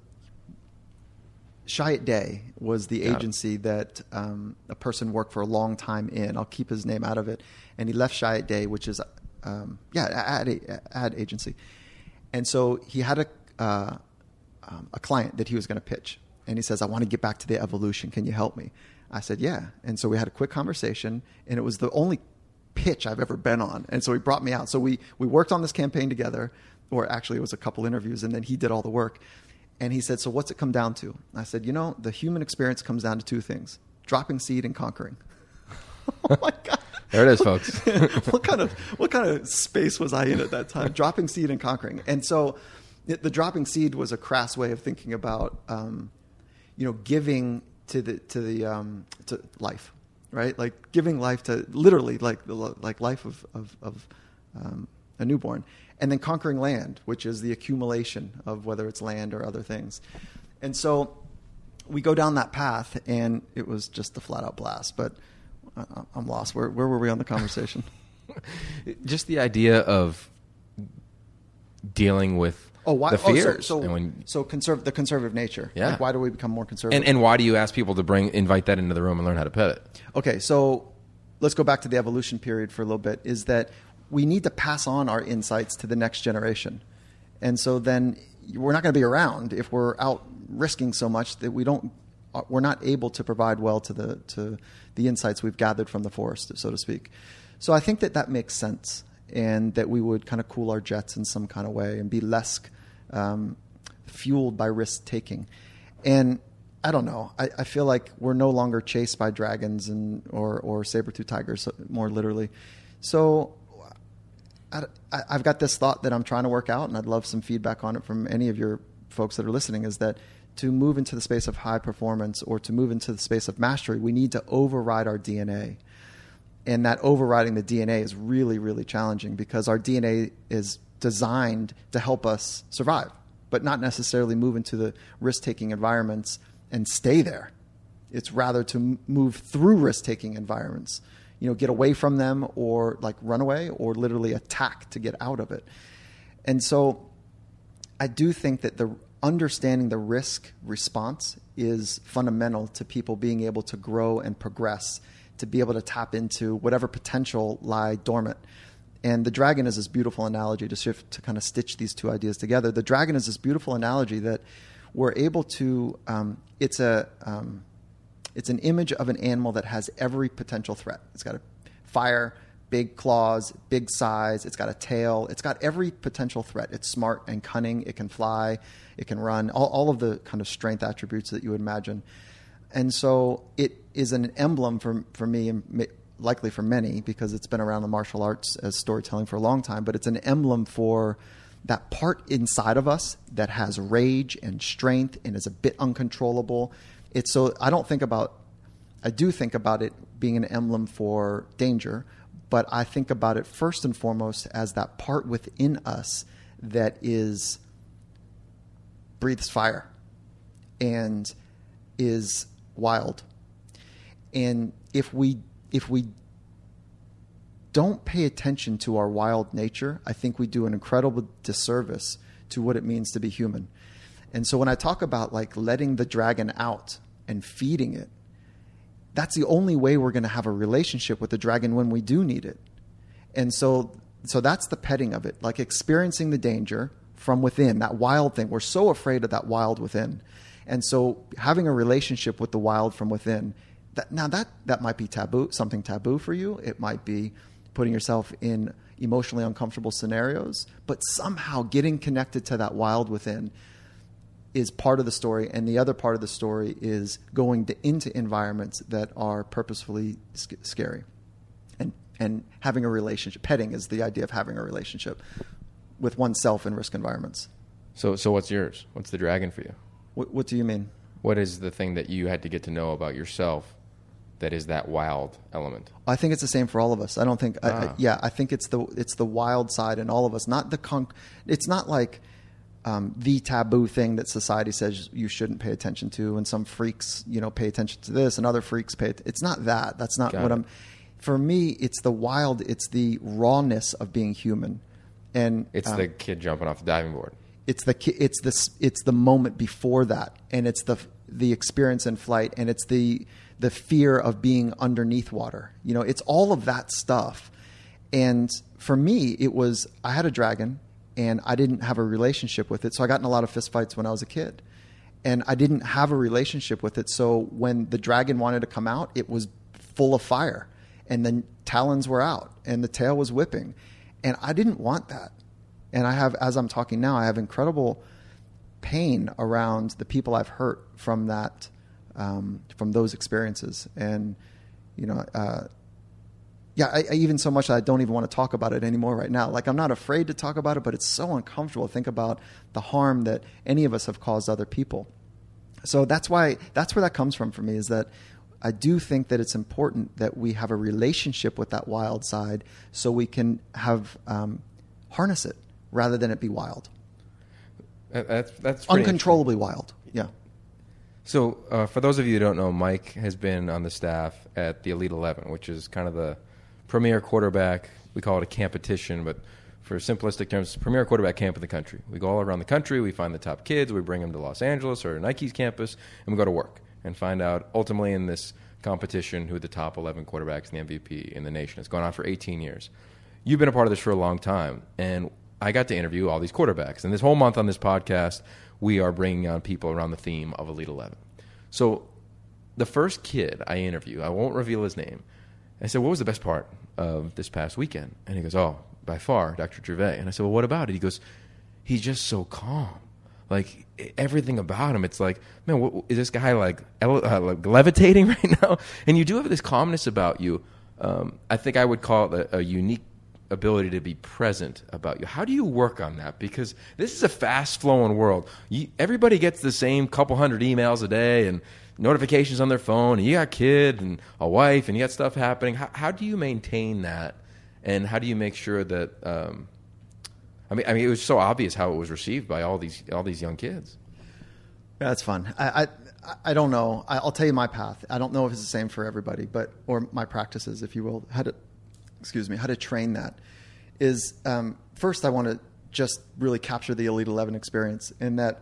Chiat Day was the Got agency it. that um, a person worked for a long time in. I'll keep his name out of it. And he left Chiat Day, which is, um, yeah, ad, ad agency. And so he had a uh, um, a client that he was going to pitch. And he says, I want to get back to the evolution. Can you help me? I said, yeah. And so we had a quick conversation. And it was the only pitch I've ever been on. And so he brought me out. So we, we worked on this campaign together. Or actually, it was a couple interviews. And then he did all the work. And he said, so what's it come down to? I said, you know, the human experience comes down to two things: dropping seed and conquering. Oh my God. There it is, folks. what kind of what kind of space was I in at that time? Dropping seed and conquering. And so it, the dropping seed was a crass way of thinking about, um, you know, giving to the to the um, to life, right? Like giving life to literally like the like life of of, of um, a newborn. And then conquering land, which is the accumulation of whether it's land or other things. And so we go down that path, and it was just a flat-out blast. But I'm lost. Where, where were we on the conversation? Just the idea of dealing with oh, why, the fears. Oh, so so, and when, so conserv- the conservative nature. Yeah. Like why do we become more conservative? And, and why do you ask people to bring invite that into the room and learn how to pet it? Okay, so let's go back to the evolution period for a little bit. Is that we need to pass on our insights to the next generation. And so then we're not going to be around if we're out risking so much that we don't, we're not able to provide well to the, to the insights we've gathered from the forest, so to speak. So I think that that makes sense, and that we would kind of cool our jets in some kind of way and be less um, fueled by risk taking. And I don't know. I, I feel like we're no longer chased by dragons and or, or saber-tooth tigers, more literally. So I, I've got this thought that I'm trying to work out, and I'd love some feedback on it from any of your folks that are listening, is that to move into the space of high performance or to move into the space of mastery, we need to override our D N A. And that overriding the D N A is really, really challenging, because our D N A is designed to help us survive, but not necessarily move into the risk-taking environments and stay there. It's rather to move through risk-taking environments. You know, get away from them, or like run away, or literally attack to get out of it. And so I do think that the understanding the risk response is fundamental to people being able to grow and progress, to be able to tap into whatever potential lie dormant. And the dragon is this beautiful analogy to shift, to kind of stitch these two ideas together. The dragon is this beautiful analogy that we're able to, um, it's a, um, it's an image of an animal that has every potential threat. It's got a fire, big claws, big size. It's got a tail. It's got every potential threat. It's smart and cunning. It can fly. It can run. All, all of the kind of strength attributes that you would imagine. And so it is an emblem for, for me, and likely for many, because it's been around the martial arts as storytelling for a long time, but it's an emblem for that part inside of us that has rage and strength and is a bit uncontrollable. It's so I don't think about, I do think about it being an emblem for danger, but I think about it first and foremost as that part within us that is breathes fire and is wild. And if we if we don't pay attention to our wild nature, I think we do an incredible disservice to what it means to be human. And so when I talk about like letting the dragon out and feeding it, that's the only way we're going to have a relationship with the dragon when we do need it. And so so that's the petting of it, like experiencing the danger from within, that wild thing. We're so afraid of that wild within. And so having a relationship with the wild from within, that, now that, that might be taboo, something taboo for you. It might be putting yourself in emotionally uncomfortable scenarios, but somehow getting connected to that wild within is part of the story. And the other part of the story is going to, into environments that are purposefully sc- scary and, and having a relationship. Petting is the idea of having a relationship with oneself in risk environments. So, so what's yours? What's the dragon for you? What, what do you mean? What is the thing that you had to get to know about yourself that is that wild element? I think it's the same for all of us. I don't think, ah. I, I, yeah, I think it's the it's the wild side in all of us. Not the con- It's not like um, the taboo thing that society says you shouldn't pay attention to, and some freaks, you know, pay attention to this, and other freaks pay. It, it's not that. That's not Got what it. I'm. For me, it's the wild. It's the rawness of being human, and It's um, the kid jumping off the diving board. It's the ki- it's the it's the moment before that, and it's the the experience in flight, and it's the the fear of being underneath water. You know, it's all of that stuff. And for me, it was I had a dragon, and I didn't have a relationship with it, so I got in a lot of fistfights when I was a kid, and I didn't have a relationship with it. So when the dragon wanted to come out, it was full of fire, and the talons were out, and the tail was whipping, and I didn't want that. And I have, as I'm talking now, I have incredible pain around the people I've hurt from that, um, from those experiences. And, you know, uh, yeah, I, I even so much that I don't even want to talk about it anymore right now. Like, I'm not afraid to talk about it, but it's so uncomfortable to think about the harm that any of us have caused other people. So that's why, that's where that comes from for me, is that I do think that it's important that we have a relationship with that wild side so we can have, um, harness it, rather than it be wild. Uh, That's that's pretty Uncontrollably wild. Yeah. So, uh, for those of you who don't know, Mike has been on the staff at the Elite Eleven, which is kind of the premier quarterback. We call it a competition, but for simplistic terms, premier quarterback camp in the country. We go all around the country. We find the top kids. We bring them to Los Angeles or Nike's campus, and we go to work and find out ultimately in this competition who the top eleven quarterbacks and the M V P in the nation. It's gone on for eighteen years. You've been a part of this for a long time, and I got to interview all these quarterbacks. And this whole month on this podcast, we are bringing on people around the theme of Elite Eleven. So the first kid I interview, I won't reveal his name, I said, what was the best part of this past weekend? And he goes, oh, by far, Doctor Gervais. And I said, well, what about it? He goes, he's just so calm. Like, everything about him, it's like, man, what, is this guy like, ele- uh, like levitating right now? And you do have this calmness about you. Um, I think I would call it a, a unique ability to be present about you. How do you work on that? Because this is a fast-flowing world. You, everybody gets the same couple hundred emails a day and notifications on their phone, and you got a kid and a wife, and you got stuff happening. How, how do you maintain that, and how do you make sure that? Um, I mean, I mean, it was so obvious how it was received by all these all these young kids. Yeah, that's fun. I, I I don't know. I, I'll tell you my path. I don't know if it's the same for everybody, but or my practices, if you will. How to excuse me, how to train that is um, first I want to just really capture the Elite eleven experience in that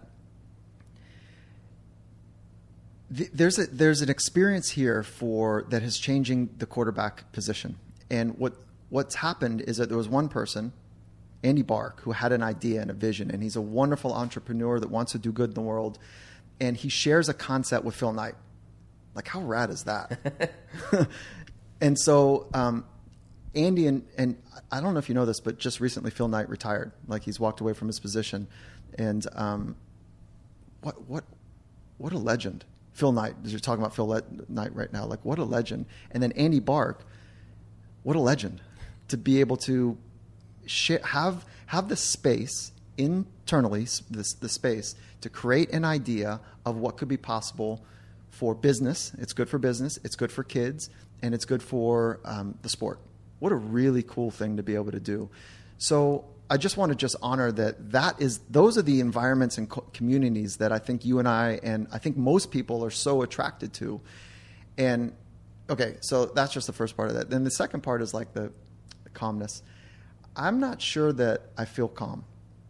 th- there's a, there's an experience here for that is changing the quarterback position. And what what's happened is that there was one person, Andy Bark, who had an idea and a vision, and he's a wonderful entrepreneur that wants to do good in the world. And he shares a concept with Phil Knight. Like, how rad is that? And so um, Andy and, and I don't know if you know this, but just recently Phil Knight retired. Like, he's walked away from his position. And um, what what what a legend. Phil Knight, you're talking about Phil Le- Knight right now. Like, what a legend. And then Andy Bark, what a legend to be able to share, have have the space internally, this the space to create an idea of what could be possible for business. It's good for business. It's good for kids. And it's good for um, the sport. What a really cool thing to be able to do. So I just want to just honor that that is, those are the environments and co- communities that I think you and I, and I think most people are so attracted to. And okay, so that's just the first part of that. Then the second part is like the, the calmness. I'm not sure that I feel calm.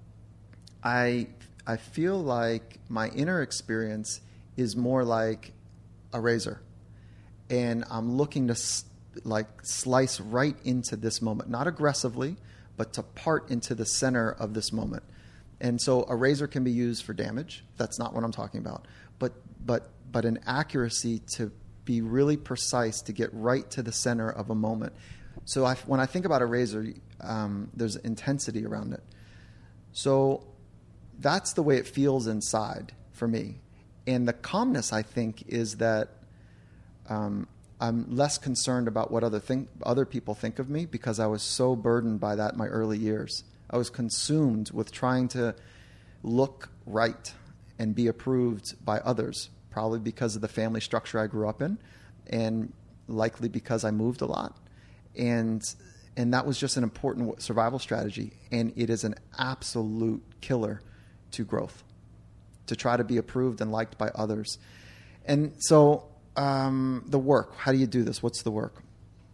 I I feel like my inner experience is more like a razor. And I'm looking to s- like slice right into this moment, not aggressively, but to part into the center of this moment. And so a razor can be used for damage. That's not what I'm talking about. But but but an accuracy to be really precise, to get right to the center of a moment. So I, when I think about a razor, um, there's intensity around it. So that's the way it feels inside for me. And the calmness, I think, is that um, I'm less concerned about what other think, other people think of me, because I was so burdened by that in my early years. I was consumed with trying to look right and be approved by others, probably because of the family structure I grew up in, and likely because I moved a lot. And and that was just an important survival strategy. And it is an absolute killer to growth, to try to be approved and liked by others. And so um, the work, how do you do this? What's the work?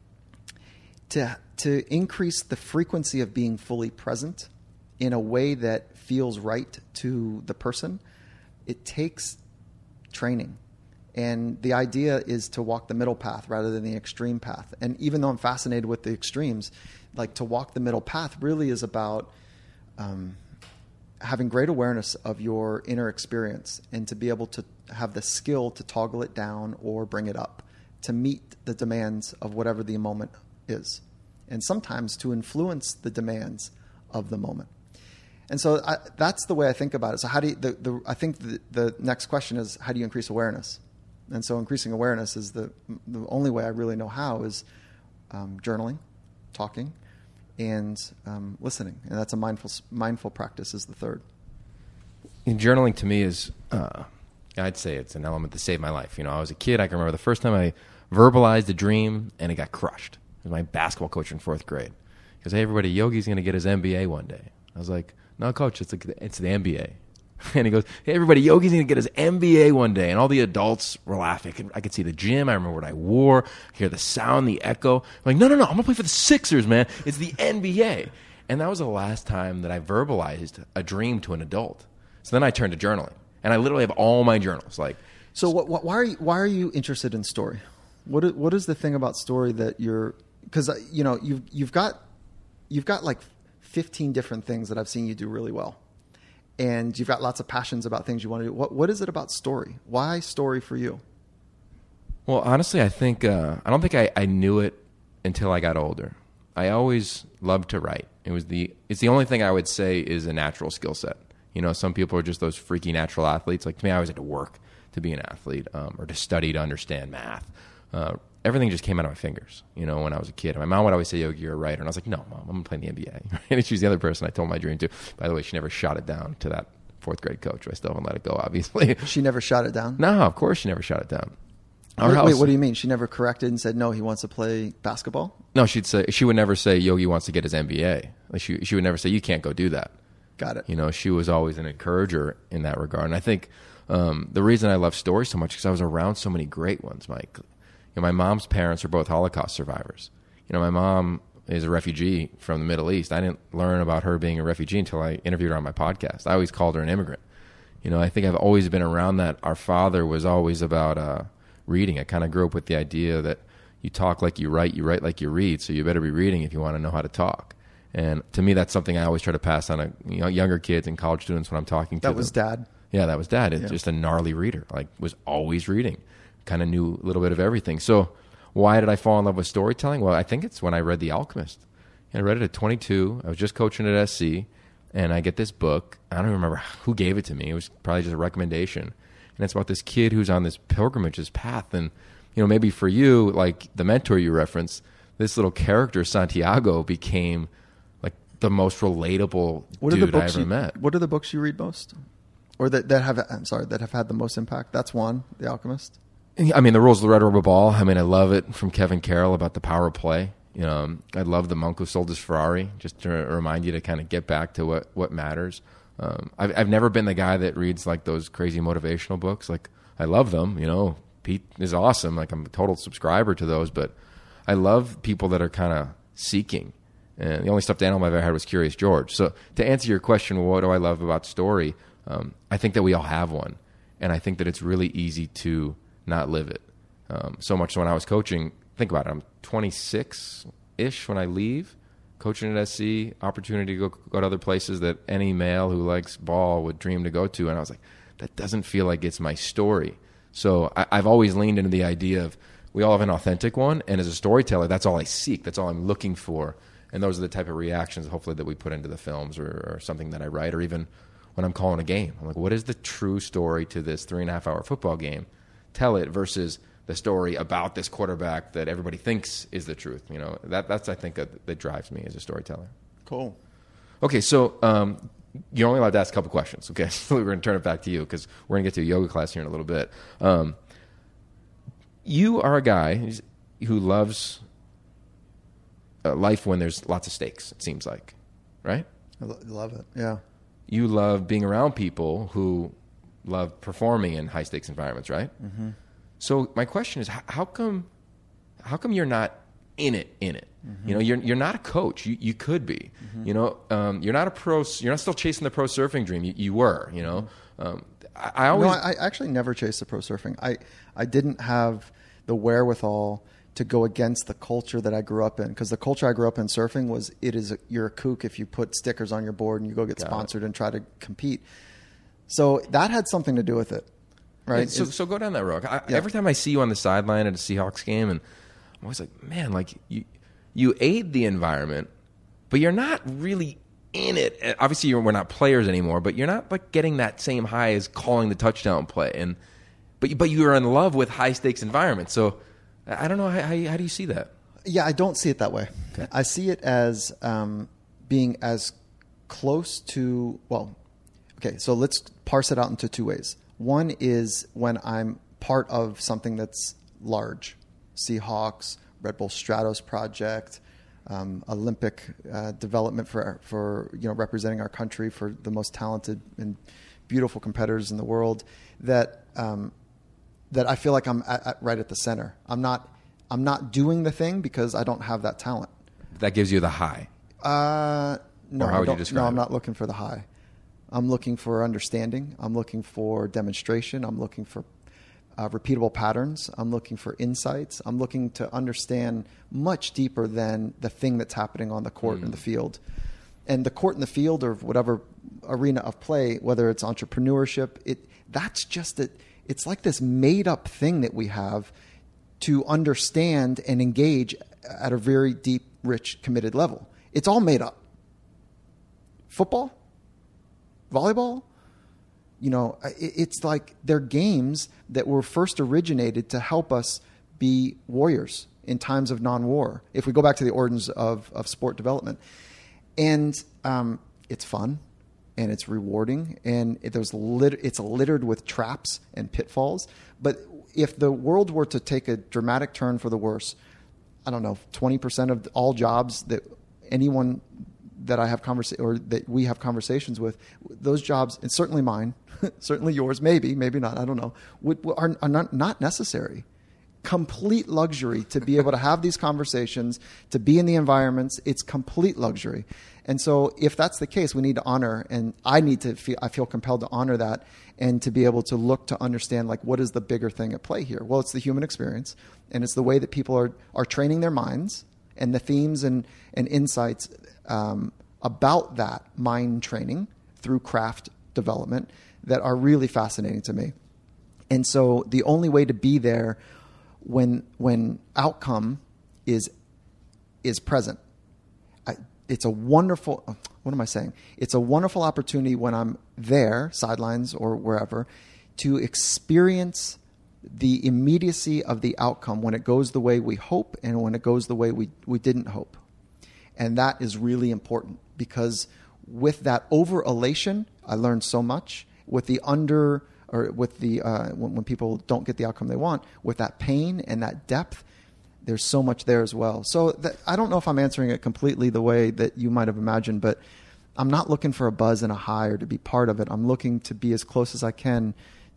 To, to increase the frequency of being fully present in a way that feels right to the person, it takes training. And the idea is to walk the middle path rather than the extreme path. And even though I'm fascinated with the extremes, like to walk the middle path really is about um, having great awareness of your inner experience and to be able to have the skill to toggle it down or bring it up to meet the demands of whatever the moment is. And sometimes to influence the demands of the moment. And so I, that's the way I think about it. So how do you, the, the, I think the, the next question is, how do you increase awareness? And so increasing awareness is the the only way I really know how is um, journaling, talking, and um, listening. And that's a mindful mindful practice is the third. And journaling to me is, uh, I'd say it's an element that saved my life. You know, I was a kid. I can remember the first time I verbalized a dream and it got crushed. It was my basketball coach in fourth grade. He goes, "Hey, everybody, Yogi's going to get his M B A one day." I was like, "No, coach, it's, like, it's the M B A." And he goes, "Hey, everybody, Yogi's going to get his M B A one day." And all the adults were laughing. I could, I could see the gym. I remember what I wore. I hear the sound, the echo. I'm like, no, no, no, I'm going to play for the Sixers, man. It's the N B A. And that was the last time that I verbalized a dream to an adult. So then I turned to journaling. And I literally have all my journals. Like, So what, what, why are you, why are you interested in story? What is, what is the thing about story that you're, because you know you've you've got you've got like fifteen different things that I've seen you do really well. And you've got lots of passions about things you want to do. What What is it about story? Why story for you? Well, honestly, I think uh, I don't think I, I knew it until I got older. I always loved to write. It was the it's the only thing I would say is a natural skill set. You know, some people are just those freaky natural athletes. Like to me, I always had to work to be an athlete um, or to study to understand math. Uh, everything just came out of my fingers. You know, when I was a kid, my mom would always say, "Yogi, you're a writer," and I was like, "No, Mom, I'm going to play in the N B A." And she's the other person I told my dream to. By the way, she never shot it down to that fourth grade coach. I still haven't let it go, obviously. She never shot it down? No, of course she never shot it down. Wait, wait, what do you mean? She never corrected and said, "No, he wants to play basketball"? No, she'd say she would never say Yogi wants to get his M B A. Like she she would never say you can't go do that. Got it. You know, she was always an encourager in that regard. And I think um, the reason I love stories so much is because I was around so many great ones. Mike, you know, my mom's parents are both Holocaust survivors. You know, my mom is a refugee from the Middle East. I didn't learn about her being a refugee until I interviewed her on my podcast. I always called her an immigrant. You know, I think I've always been around that. Our father was always about uh, reading. I kind of grew up with the idea that you talk like you write, you write like you read, so you better be reading if you want to know how to talk. And to me, that's something I always try to pass on to you know, younger kids and college students when I'm talking to That them. was Dad. Yeah, that was Dad. It's Yeah. just a gnarly reader. Like, was always reading. Kind of knew a little bit of everything. So why did I fall in love with storytelling? Well, I think it's when I read The Alchemist. I read it at twenty-two. I was just coaching at S C, and I get this book. I don't even remember who gave it to me. It was probably just a recommendation. And it's about this kid who's on this pilgrimage, this path. And, you know, maybe for you, like the mentor you referenced, this little character, Santiago, became like the most relatable What are dude the books I ever you, met. What are the books you read most, or that, that have I'm sorry that have had the most impact? That's one, The Alchemist. I mean, The Rules of the Red Rubber Ball. I mean, I love it from Kevin Carroll about the power of play. You know, I love The Monk Who Sold His Ferrari, just to remind you to kind of get back to what, what matters. Um, I've, I've never been the guy that reads like those crazy motivational books. Like, I love them, you know, Pete is awesome. Like, I'm a total subscriber to those, but I love people that are kind of seeking. And the only stuffed animal I've ever had was Curious George. So to answer your question, what do I love about story? Um, I think that we all have one. And I think that it's really easy to not live it. Um, so much so when I was coaching, think about it, I'm twenty-six-ish when I leave, coaching at S C, opportunity to go, go to other places that any male who likes ball would dream to go to. And I was like, that doesn't feel like it's my story. So I, I've always leaned into the idea of we all have an authentic one. And as a storyteller, that's all I seek. That's all I'm looking for. And those are the type of reactions, hopefully, that we put into the films or, or something that I write, or even when I'm calling a game. I'm like, what is the true story to this three and a half hour football game? Tell it versus the story about this quarterback that everybody thinks is the truth. You know, that that's I think a, that drives me as a storyteller. Cool. Okay, so um, you're only allowed to ask a couple questions. Okay, so we're going to turn it back to you because we're going to get to a yoga class here in a little bit. Um, you are a guy who loves uh, life when there's lots of stakes. It seems like, right? I lo- love it. Yeah. You love being around people who love performing in high stakes environments, right? Mm-hmm. So my question is, how, how come, how come you're not in it, in it? Mm-hmm. You know, you're you're not a coach. You you could be. Mm-hmm. You know, um, you're not a pro. You're not still chasing the pro surfing dream. You, you were. You know, um, I, I always. No, I, I actually never chased the pro surfing. I I didn't have the wherewithal to go against the culture that I grew up in, because the culture I grew up in surfing was it is a, you're a kook if you put stickers on your board and you go get Got sponsored it. and try to compete. So that had something to do with it, right? Yeah, so, so go down that road. I, yeah. Every time I see you on the sideline at a Seahawks game, and I'm always like, man, like you, you aid the environment, but you're not really in it. Obviously, you're, we're not players anymore, but you're not like getting that same high as calling the touchdown play. And but but you're in love with high stakes environments. So I don't know how, how, how do you see that? Yeah, I don't see it that way. Okay. I see it as um, being as close to well. Okay, so let's parse it out into two ways. One is when I'm part of something that's large, Seahawks, Red Bull Stratos project, um, Olympic uh, development for for you know representing our country for the most talented and beautiful competitors in the world. That um, that I feel like I'm at, at, right at the center. I'm not I'm not doing the thing because I don't have that talent. That gives you the high. Uh, no, or how would I you don't, describe no, I'm it? not looking for the high. I'm looking for understanding. I'm looking for demonstration. I'm looking for uh, repeatable patterns. I'm looking for insights. I'm looking to understand much deeper than the thing that's happening on the court Mm. and the field. And the court and the field, or whatever arena of play, whether it's entrepreneurship, it that's just it. It's like this made up thing that we have to understand and engage at a very deep, rich, committed level. It's all made up. Football, volleyball, you know, it's like they're games that were first originated to help us be warriors in times of non-war, if we go back to the origins of, of sport development. And um, it's fun, and it's rewarding, and it, there's lit- it's littered with traps and pitfalls. But if the world were to take a dramatic turn for the worse, I don't know, twenty percent of all jobs that anyone that I have conversa- or that we have conversations with, those jobs, and certainly mine, certainly yours, maybe, maybe not, I don't know, would, are, are not, not necessary. complete luxury to be able to have these conversations, to be in the environments. It's complete luxury. And so if that's the case, we need to honor, and I need to feel, I feel compelled to honor that and to be able to look to understand, like, what is the bigger thing at play here? Well, it's the human experience, and it's the way that people are, are training their minds, and the themes and, and insights um, about that mind training through craft development that are really fascinating to me. And so the only way to be there when when outcome is is present. I, it's a wonderful, what am I saying? It's a wonderful opportunity when I'm there, sidelines or wherever, to experience the immediacy of the outcome when it goes the way we hope and when it goes the way we, we didn't hope. And that is really important, because with that over elation, I learned so much. With the under, or with the, uh, when, when people don't get the outcome they want, with that pain and that depth, there's so much there as well. So that, I don't know if I'm answering it completely the way that you might have imagined, but I'm not looking for a buzz and a high or to be part of it. I'm looking to be as close as I can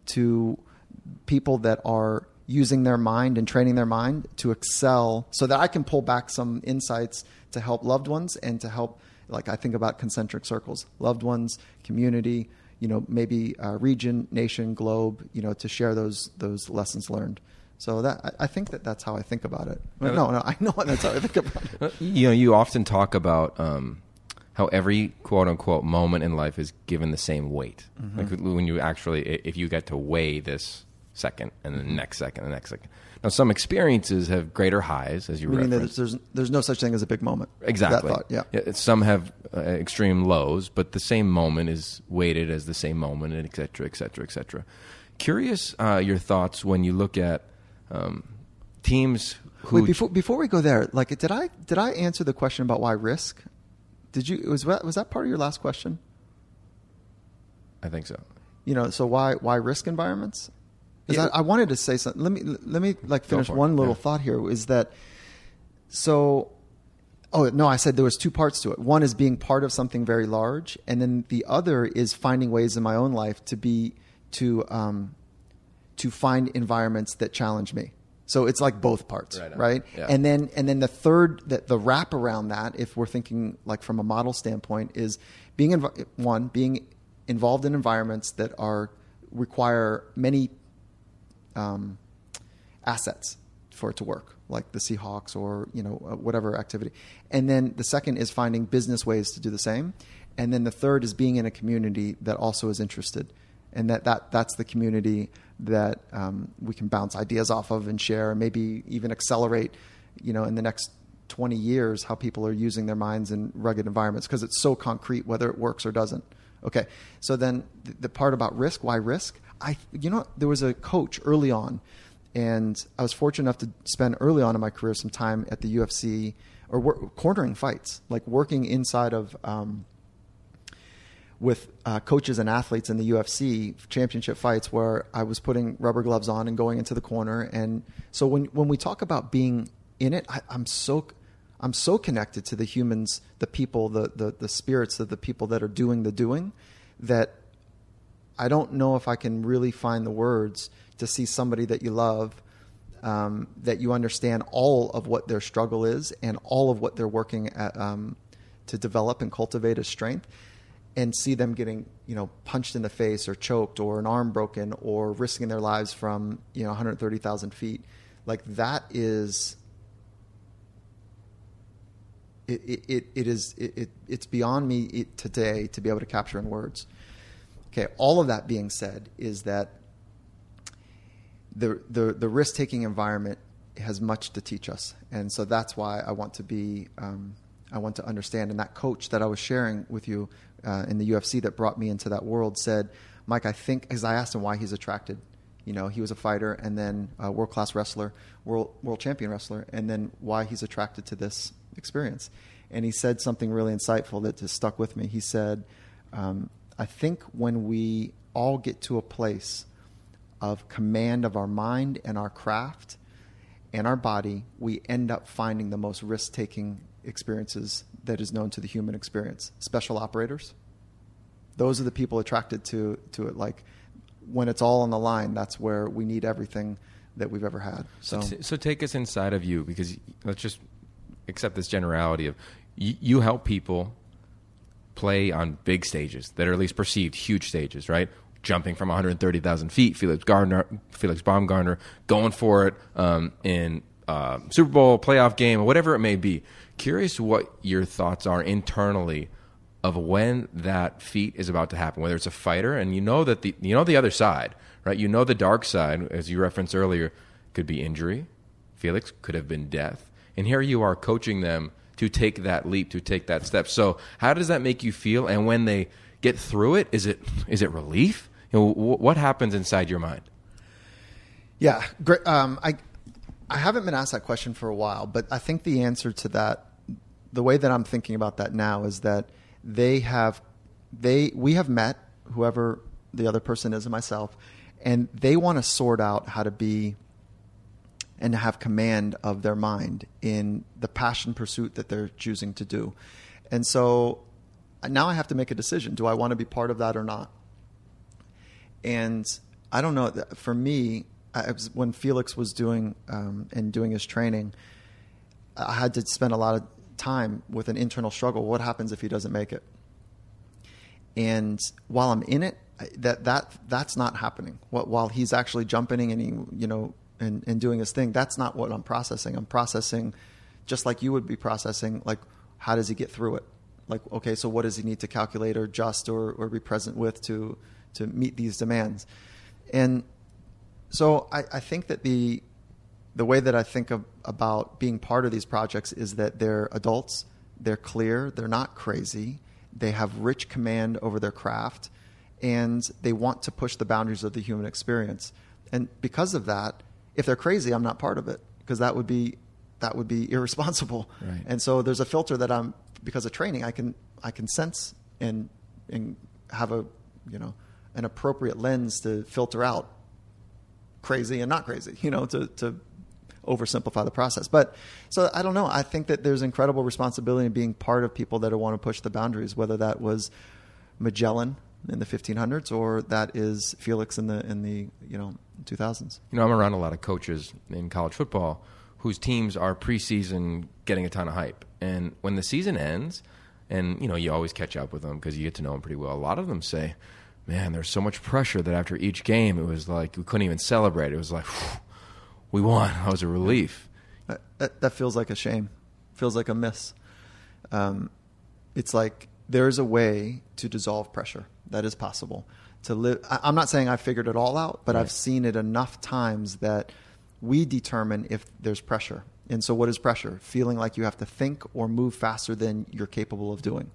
to people that are using their mind and training their mind to excel, so that I can pull back some insights to help loved ones and to help, like I think about concentric circles, loved ones, community, you know, maybe uh, region, nation, globe, you know, to share those those lessons learned. So that I, I think that that's how I think about it. No, no, I know that's how I think about it. You know, you often talk about um, how every quote unquote moment in life is given the same weight. Mm-hmm. Like when you actually, if you get to weigh this second and the next second, the next second. Now, some experiences have greater highs, as you Meaning referenced. There's, there's there's no such thing as a big moment. Exactly. That thought, yeah. yeah. Some have uh, extreme lows, but the same moment is weighted as the same moment, and et cetera, et cetera, et cetera. Curious uh, your thoughts when you look at um, teams who... Wait, before before we go there, like, did I did I answer the question about why risk? Did you was that was that part of your last question? I think so. You know, so why why risk environments? Because yeah. I, I wanted to say something. Let me let me like finish one little yeah. thought here. Is that so? Oh no, I said there was two parts to it. One is being part of something very large, and then the other is finding ways in my own life to be to um, to find environments that challenge me. So it's like both parts, right? right? Yeah. And then and then the third, the, the wrap around that, if we're thinking like from a model standpoint, is being inv- one being involved in environments that are require many um, assets for it to work, like the Seahawks or you know whatever activity. And then the second is finding business ways to do the same. And then the third is being in a community that also is interested. And that, that that's the community that um, we can bounce ideas off of and share, and maybe even accelerate, you know, in the next twenty years, how people are using their minds in rugged environments, because it's so concrete whether it works or doesn't. Okay, so then the, the part about risk, why risk? I, you know, there was a coach early on, and I was fortunate enough to spend early on in my career some time at the U F C or work, cornering fights, like working inside of. Um, with uh, coaches and athletes in the U F C championship fights, where I was putting rubber gloves on and going into the corner. And so when when we talk about being in it, I, I'm so I'm so connected to the humans, the people, the, the the spirits of the people that are doing the doing, that I don't know if I can really find the words to see somebody that you love, um, that you understand all of what their struggle is and all of what they're working at, um, to develop and cultivate as strength, and see them getting, you know, punched in the face or choked or an arm broken or risking their lives from, you know, one hundred thirty thousand feet. Like that is, it, it, it, it is, it, it, it's beyond me today to be able to capture in words. Okay. All of that being said is that the, the, the risk-taking environment has much to teach us. And so that's why I want to be, um, I want to understand. And that coach that I was sharing with you uh, in the U F C that brought me into that world said, Mike, I think, because I asked him why he's attracted. You know, he was a fighter and then a world-class wrestler, world world champion wrestler, and then why he's attracted to this experience. And he said something really insightful that just stuck with me. He said, um, I think when we all get to a place of command of our mind and our craft and our body, we end up finding the most risk-taking experiences that is known to the human experience. Special operators, those are the people attracted to to it. Like when it's all on the line, that's where we need everything. that we've ever had. So, so, t- so take us inside of you, because let's just accept this generality of you, you help people play on big stages that are at least perceived huge stages, right? Jumping from one hundred thirty thousand feet, Felix Gardner, Felix Baumgartner, going for it um, in uh, Super Bowl, playoff game, or whatever it may be. Curious what your thoughts are internally of when that feat is about to happen, whether it's a fighter, and you know that the you know the other side, right? You know the dark side, as you referenced earlier, could be injury. Felix could have been death. And here you are coaching them to take that leap, to take that step. So how does that make you feel? And when they get through it, is it is it relief? You know, what happens inside your mind? Yeah, great. Um, I I haven't been asked that question for a while, but I think the answer to that, the way that I'm thinking about that now, is that they have, they we have met whoever the other person is and myself, and they want to sort out how to be and to have command of their mind in the passion pursuit that they're choosing to do. And so now I have to make a decision. Do I want to be part of that or not? And I don't know. For me, I was, when Felix was doing um, and doing his training, I had to spend a lot of time with an internal struggle. What happens if he doesn't make it? And while I'm in it, that that that's not happening. What, while he's actually jumping and he, you know, and, and doing his thing, that's not what I'm processing. I'm processing just like you would be processing, like, how does he get through it? Like, okay, so what does he need to calculate or adjust or, or be present with to to meet these demands? And so I, I think that the the way that I think of, about being part of these projects is that they're adults, they're clear, they're not crazy, they have rich command over their craft, and they want to push the boundaries of the human experience. And because of that, if they're crazy, I'm not part of it, because that would be that would be irresponsible. Right. And so there's a filter that I'm, because of training, I can I can sense and and have a you know an appropriate lens to filter out crazy and not crazy, you know, to to oversimplify the process. But so I don't know. I think that there's incredible responsibility in being part of people that want to push the boundaries, whether that was Magellan in the fifteen hundreds or that is Felix in the in the you know two thousands. You know, I'm around a lot of coaches in college football whose teams are preseason getting a ton of hype, and when the season ends, and you know you always catch up with them because you get to know them pretty well. A lot of them say, "Man, there's so much pressure that after each game, it was like we couldn't even celebrate. It was like." We won. That was a relief. That, that, that feels like a shame. Feels like a miss. Um, it's like there is a way to dissolve pressure. That is possible. To live. I, I'm not saying I figured it all out, but right. I've seen it enough times that we determine if there's pressure. And so what is pressure? Feeling like you have to think or move faster than you're capable of doing.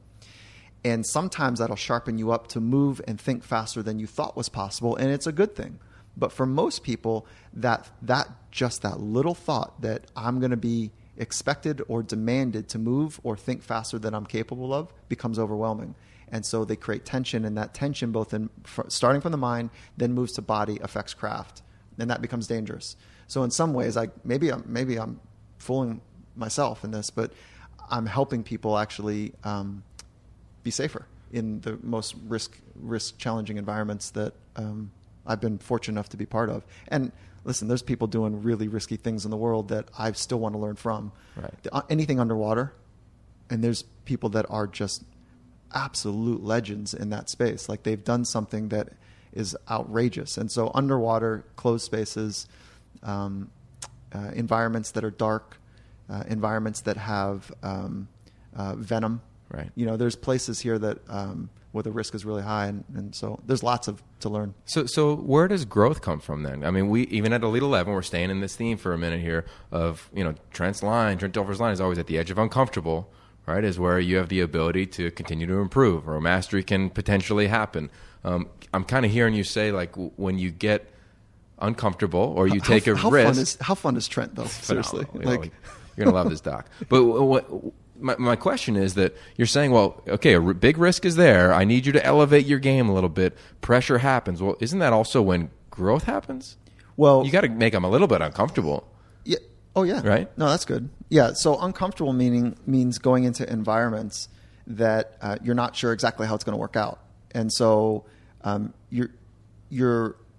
And sometimes that'll sharpen you up to move and think faster than you thought was possible, and it's a good thing. But for most people, that that just that little thought that I'm going to be expected or demanded to move or think faster than I'm capable of becomes overwhelming. And so they create tension, and that tension, both in starting from the mind, then moves to body, affects craft, and that becomes dangerous. So in some ways, I maybe I'm maybe I'm fooling myself in this, but I'm helping people actually um, be safer in the most risk risk challenging environments that. Um, I've been fortunate enough to be part of. And listen, there's people doing really risky things in the world that I still want to learn from. Right. The, anything underwater, and there's people that are just absolute legends in that space. Like they've done something that is outrageous. And so underwater, closed spaces, um, uh, environments that are dark, uh, environments that have um, uh, venom. Right. You know, there's places here that um, where the risk is really high, and, and so there's lots of to learn. So, so where does growth come from then? I mean, we even at Elite eleven, we're staying in this theme for a minute here of you know Trent's line, Trent Dilfer's line is always at the edge of uncomfortable, right? Is where you have the ability to continue to improve, or mastery can potentially happen. Um, I'm kind of hearing you say like w- when you get uncomfortable or you how, take a how risk. Fun is, how fun is Trent though? Seriously, you like know, you're gonna love this doc. But what? My, my question is that you're saying, well, okay, a r- big risk is there. I need you to elevate your game a little bit. Pressure happens. Well, isn't that also when growth happens? Well, you got to make them a little bit uncomfortable. Yeah. Oh, yeah. Right? No, that's good. Yeah. So uncomfortable meaning means going into environments that uh, you're not sure exactly how it's going to work out, and so um, you're you're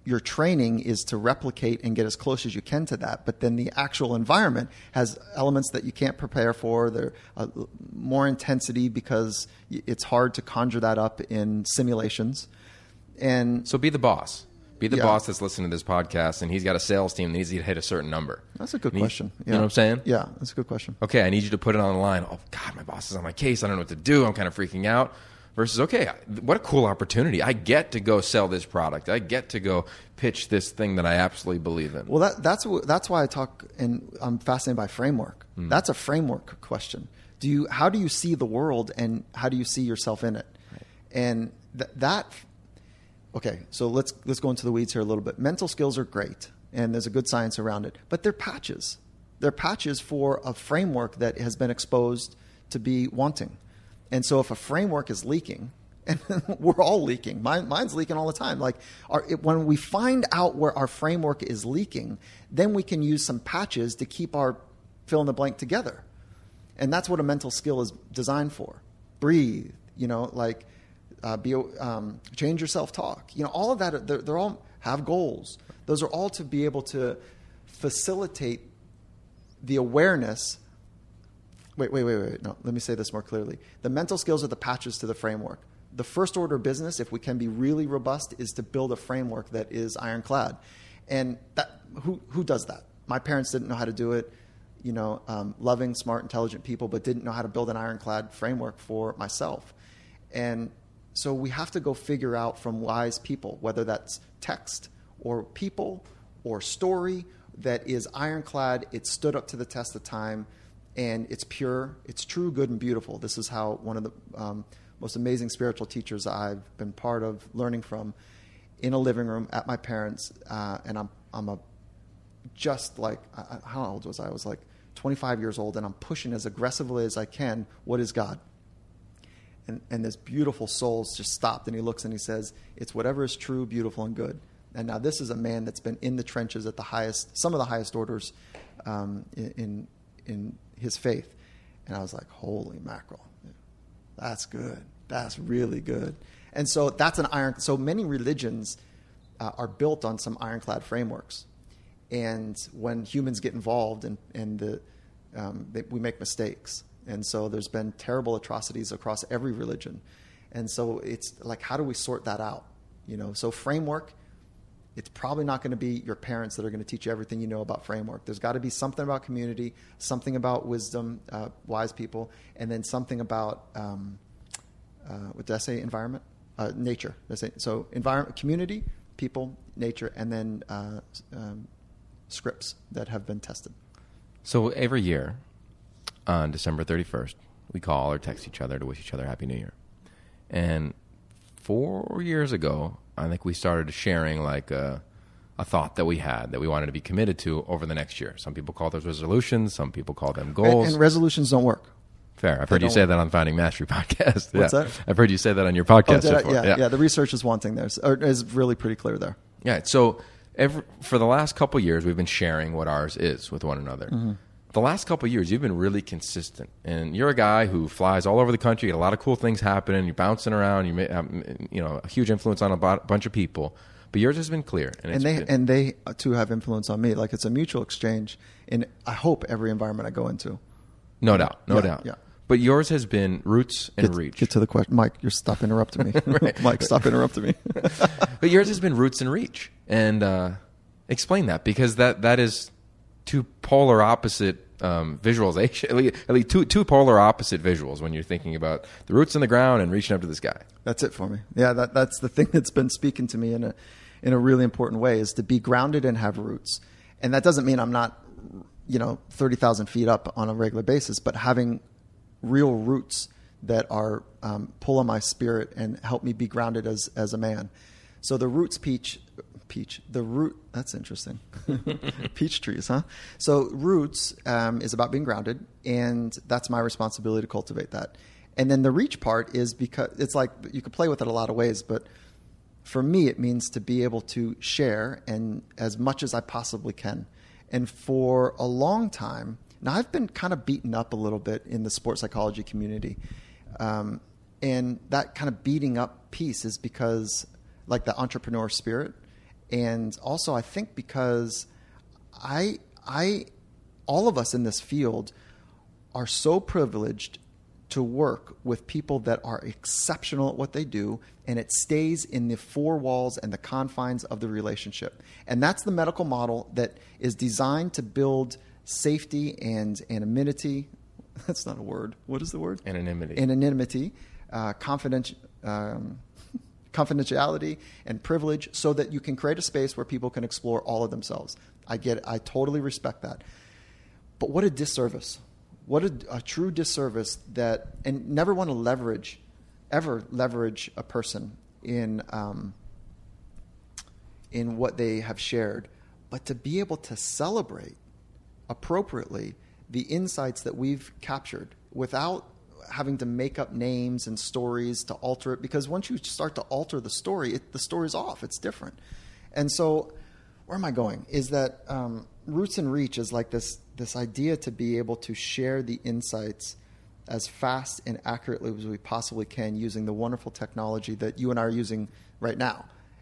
your training is to replicate and get as close as you can to that. But then the actual environment has elements that you can't prepare for. There uh, more intensity because it's hard to conjure that up in simulations. And so be the boss. Be the Yeah. boss that's listening to this podcast, and he's got a sales team that needs to hit a certain number. That's a good And he- question. You know what I'm saying? Yeah, that's a good question. Okay, I need you to put it on the line. Oh, God, my boss is on my case. I don't know what to do. I'm kind of freaking out. Versus, okay, what a cool opportunity. I get to go sell this product. I get to go pitch this thing that I absolutely believe in. Well, that, that's wh- that's why I talk, and I'm fascinated by framework. Mm. That's a framework question. Do you how do you see the world, and how do you see yourself in it? Right. And th- that, okay. So let's let's go into the weeds here a little bit. Mental skills are great, and there's a good science around it, but they're patches. They're patches for a framework that has been exposed to be wanting. And so if a framework is leaking, and we're all leaking, mine, mine's leaking all the time. Like our, it, when we find out where our framework is leaking, then we can use some patches to keep our fill in the blank together. And that's what a mental skill is designed for. Breathe, you know, like uh, be, um, change your self-talk. You know, all of that, they're, they're all have goals. Those are all to be able to facilitate the awareness. Wait, wait, wait, wait. No, let me say this more clearly. The mental skills are the patches to the framework. The first order of business, if we can be really robust, is to build a framework that is ironclad. And that who who does that? My parents didn't know how to do it. You know, um, loving, smart, intelligent people, but didn't know how to build an ironclad framework for myself. And so we have to go figure out from wise people, whether that's text or people or story, that is ironclad. It stood up to the test of time. And it's pure, it's true, good, and beautiful. This is how one of the um, most amazing spiritual teachers I've been part of learning from, in a living room at my parents, uh, and I'm I'm a just like I, how old was I? I was like twenty-five years old, and I'm pushing as aggressively as I can. What is God? And and this beautiful soul just stopped, and he looks and he says, "It's whatever is true, beautiful, and good." And now this is a man that's been in the trenches at the highest, some of the highest orders um, in. in in his faith. And I was like, holy mackerel, that's good. That's really good. And so that's an iron. So many religions uh, are built on some ironclad frameworks. And when humans get involved and, and the, um, they, we make mistakes. And so there's been terrible atrocities across every religion. And so it's like, how do we sort that out? You know, so framework, it's probably not going to be your parents that are going to teach you everything you know about framework. There's got to be something about community, something about wisdom, uh, wise people, and then something about, um, uh, what did I say, environment? Uh, nature. Did I say? So environment, community, people, nature, and then uh, um, scripts that have been tested. So every year on December thirty-first, we call or text each other to wish each other Happy New Year. And four years ago, I think we started sharing like a, a thought that we had that we wanted to be committed to over the next year. Some people call those resolutions. Some people call them goals. And, and resolutions don't work. Fair. I've They heard you don't say work. that on Finding Mastery podcast. What's yeah. that? I've heard you say that on your podcast Oh, did I? before. Yeah, yeah, yeah. The research is one thing there, or is really pretty clear there. Yeah. So every, for the last couple of years, we've been sharing what ours is with one another. Mm-hmm. The last couple of years, you've been really consistent. And you're a guy who flies all over the country, you get a lot of cool things happening, you're bouncing around, you may have, you know, a huge influence on a bo- bunch of people. But yours has been clear. And, And it's they been, and they too have influence on me. Like it's a mutual exchange in, I hope, every environment I go into. no doubt, no Yeah, doubt. yeah. But yours has been roots and Get, reach. get to the question. Mike, you're stop interrupting me. Right. Mike, stop interrupting me. But yours has been roots and reach. And uh, explain that, because that, that is two polar opposite um, visualization, at least, at least two, two polar opposite visuals when you're thinking about the roots in the ground and reaching up to the sky. That's it for me. Yeah, that, that's the thing that's been speaking to me in a in a really important way, is to be grounded and have roots. And that doesn't mean I'm not, you know, thirty thousand feet up on a regular basis, but having real roots that are um, pull on my spirit and help me be grounded as as a man. So the roots peach, peach, the root, that's interesting. Peach trees, huh? So roots um, is about being grounded, and that's my responsibility to cultivate that. And then the reach part is because it's like you could play with it a lot of ways, but for me, it means to be able to share and as much as I possibly can. And for a long time, now I've been kind of beaten up a little bit in the sports psychology community. Um, and that kind of beating up piece is because like the entrepreneur spirit, And also, I think because I, I, all of us in this field are so privileged to work with people that are exceptional at what they do, and it stays in the four walls and the confines of the relationship. And that's the medical model that is designed to build safety and anonymity. That's not a word. What is the word? Anonymity. Anonymity, uh, confidenti- um, confidentiality, and privilege, so that you can create a space where people can explore all of themselves. I get it. I totally respect that. But what a disservice. What a, a true disservice that, and never want to leverage, ever leverage a person in um, in what they have shared, but to be able to celebrate appropriately the insights that we've captured without having to make up names and stories to alter it. Because once you start to alter the story, it, the story's off. It's different. And so, where am I going? Is that um, Roots and Reach is like this this idea to be able to share the insights as fast and accurately as we possibly can using the wonderful technology that you and I are using right now.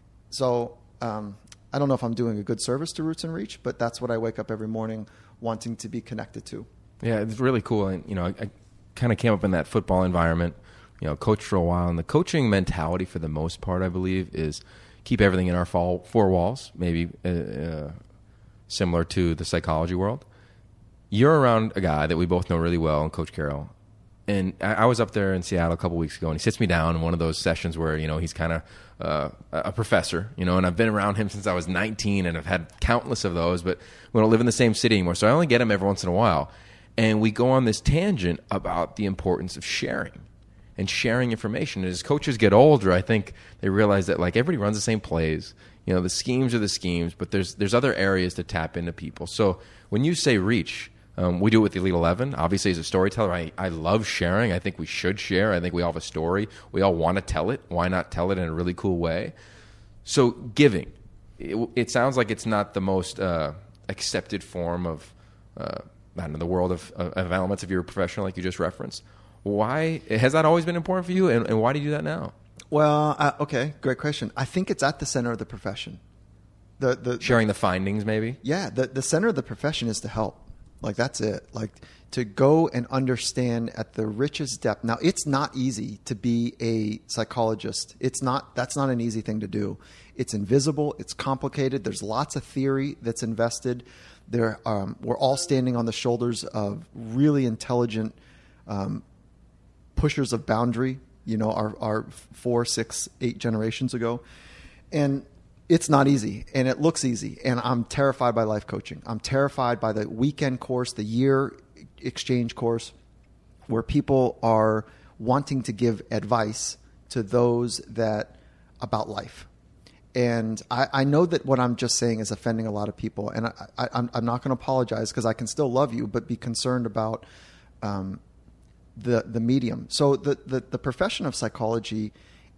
So um, I don't know if I'm doing a good service to Roots and Reach, but that's what I wake up every morning wanting to be connected to. Yeah, it's really cool. And, you know, I, I kind of came up in that football environment, you know, coached for a while. And the coaching mentality for the most part, I believe, is keep everything in our four walls, maybe uh, uh, similar to the psychology world. You're around a guy that we both know really well, Coach Carroll. And I, I was up there in Seattle a couple weeks ago, and he sits me down in one of those sessions where, you know, he's kind of uh, a professor, you know, and I've been around him since I was nineteen, and I've had countless of those, but we don't live in the same city anymore, so I only get him every once in a while. And we go on this tangent about the importance of sharing and sharing information. As coaches get older, I think they realize that, like, everybody runs the same plays. You know, the schemes are the schemes, but there's there's other areas to tap into people. So when you say reach, um, we do it with the Elite eleven. Obviously, as a storyteller, I, I love sharing. I think we should share. I think we all have a story. We all want to tell it. Why not tell it in a really cool way? So giving, it, it sounds like it's not the most uh, accepted form of, uh, I don't know, the world of, of elements of your profession like you just referenced. Why has that always been important for you, and, and why do you do that now? Well, uh, okay, great question. I think it's at the center of the profession. The, the Sharing the, the findings, maybe? Yeah, the, the center of the profession is to help. Like, that's it. Like, to go and understand at the richest depth. Now, it's not easy to be a psychologist. It's not. That's not an easy thing to do. It's invisible. It's complicated. There's lots of theory that's invested. There, um, we're all standing on the shoulders of really intelligent um, pushers of boundary, you know, our, our four, six, eight generations ago. And it's not easy, and it looks easy. And I'm terrified by life coaching. I'm terrified by the weekend course, the year exchange course, where people are wanting to give advice to those that about life. And I, I know that what I'm just saying is offending a lot of people. And I, I, I'm, I'm not going to apologize, because I can still love you, but be concerned about um, the the medium. So the, the, the profession of psychology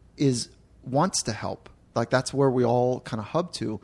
is wants to help. Like, that's where we all kind of hub to.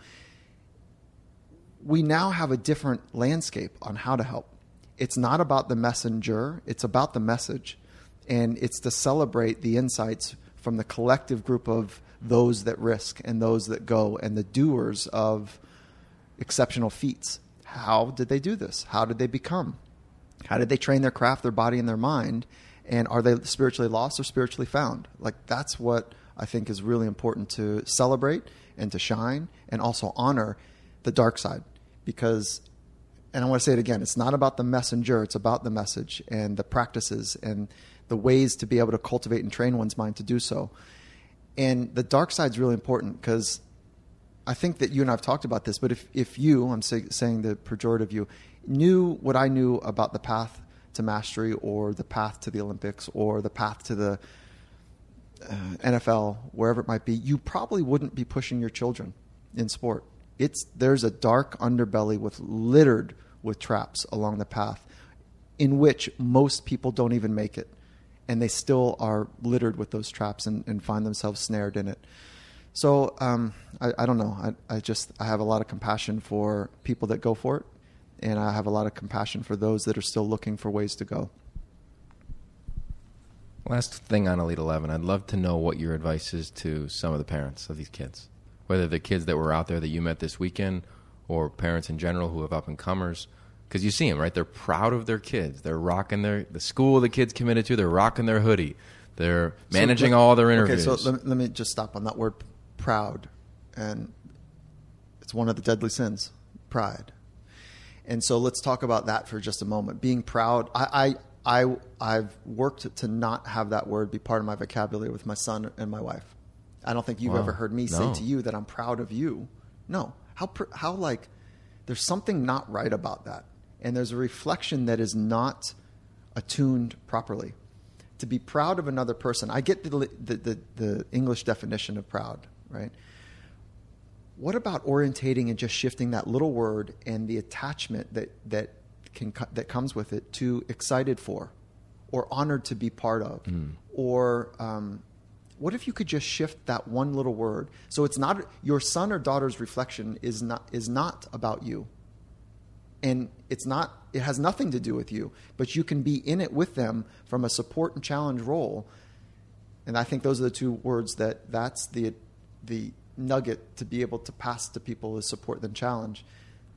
We now have a different landscape on how to help. It's not about the messenger. It's about the message. And it's to celebrate the insights from the collective group of those that risk and those that go and the doers of exceptional feats. How did they do this? How did they become? How did they train their craft, their body, and their mind? And are they spiritually lost or spiritually found? Like, that's what I think is really important to celebrate and to shine, and also honor the dark side. Because, and I want to say it again, it's not about the messenger, it's about the message and the practices and the ways to be able to cultivate and train one's mind to do so. And the dark side is really important, because I think that you and I have talked about this, but if, if you, I'm say, saying the pejorative you, knew what I knew about the path to mastery, or the path to the Olympics, or the path to the Uh, N F L, wherever it might be, you probably wouldn't be pushing your children in sport. It's there's a dark underbelly with littered with traps along the path, in which most people don't even make it, and they still are littered with those traps and, and find themselves snared in it. So um, I, I don't know. I, I just I have a lot of compassion for people that go for it, and I have a lot of compassion for those that are still looking for ways to go. Last thing on Elite eleven, I'd love to know what your advice is to some of the parents of these kids. whether the kids that were out there that you met this weekend or parents in general who have up-and-comers, because you see them, right? They're proud of their kids. They're rocking their, the school the kid's committed to, they're rocking their hoodie. They're managing so, all their interviews. Okay, so let me, let me just stop on that word proud. And it's one of the deadly sins, pride. And so let's talk about that for just a moment. Being proud, I, I, I, I've worked to not have that word be part of my vocabulary with my son and my wife. I don't think you've Wow. ever heard me No. say to you that I'm proud of you. No. How, pr- how like, there's something not right about that. And there's a reflection that is not attuned properly. To be proud of another person, I get the, the, the, the English definition of proud, right? What about orientating and just shifting that little word and the attachment that that can that comes with it to excited for, or honored to be part of, mm. or um, what if you could just shift that one little word? So it's not your son or daughter's reflection is not is not about you, and it's not it has nothing to do with you, but you can be in it with them from a support and challenge role. And I think those are the two words that that's the the nugget to be able to pass to people is support than challenge.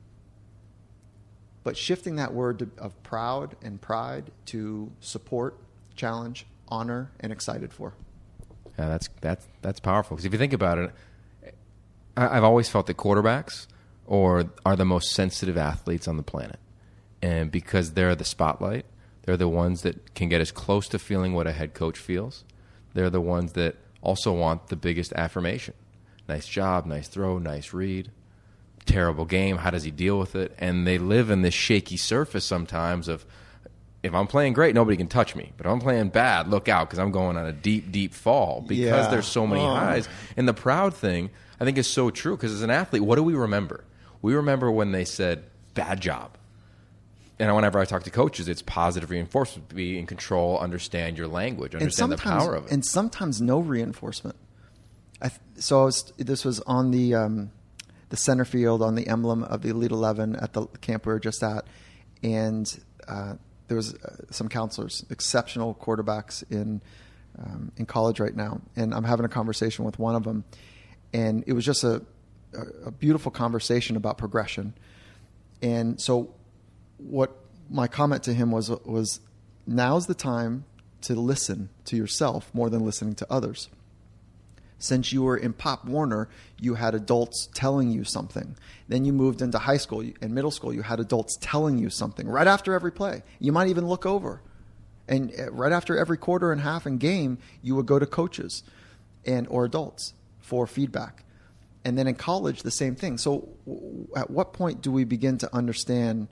But shifting that word to, of proud and pride to support, challenge, honor, and excited for. Yeah, that's that's that's powerful. Because if you think about it, I, I've always felt that quarterbacks or are the most sensitive athletes on the planet, and because they're the spotlight, they're the ones that can get as close to feeling what a head coach feels. They're the ones that also want the biggest affirmation. Nice job, nice throw, nice read. Terrible game, how does he deal with it? And they live in this shaky surface sometimes of, if I'm playing great, nobody can touch me. But if I'm playing bad, look out, because I'm going on a deep, deep fall because yeah. there's so many oh. highs. And the proud thing, I think, is so true, because as an athlete, what do we remember? We remember when they said, bad job. And whenever I talk to coaches, it's positive reinforcement. Be in control, understand your language, understand the power of it. And sometimes no reinforcement. I th- so I was, this was on the um, the center field on the emblem of the Elite Eleven at the camp we were just at, and uh, there was uh, some counselors, exceptional quarterbacks in um, in college right now, and I'm having a conversation with one of them, and it was just a a, a beautiful conversation about progression, and so what my comment to him was was now's the time to listen to yourself more than listening to others. Since you were in Pop Warner, you had adults telling you something. Then you moved into high school and middle school, you had adults telling you something right after every play. You might even look over. And right after every quarter and half and game, you would go to coaches and or adults for feedback. And then in college, the same thing. So at what point do we begin to understand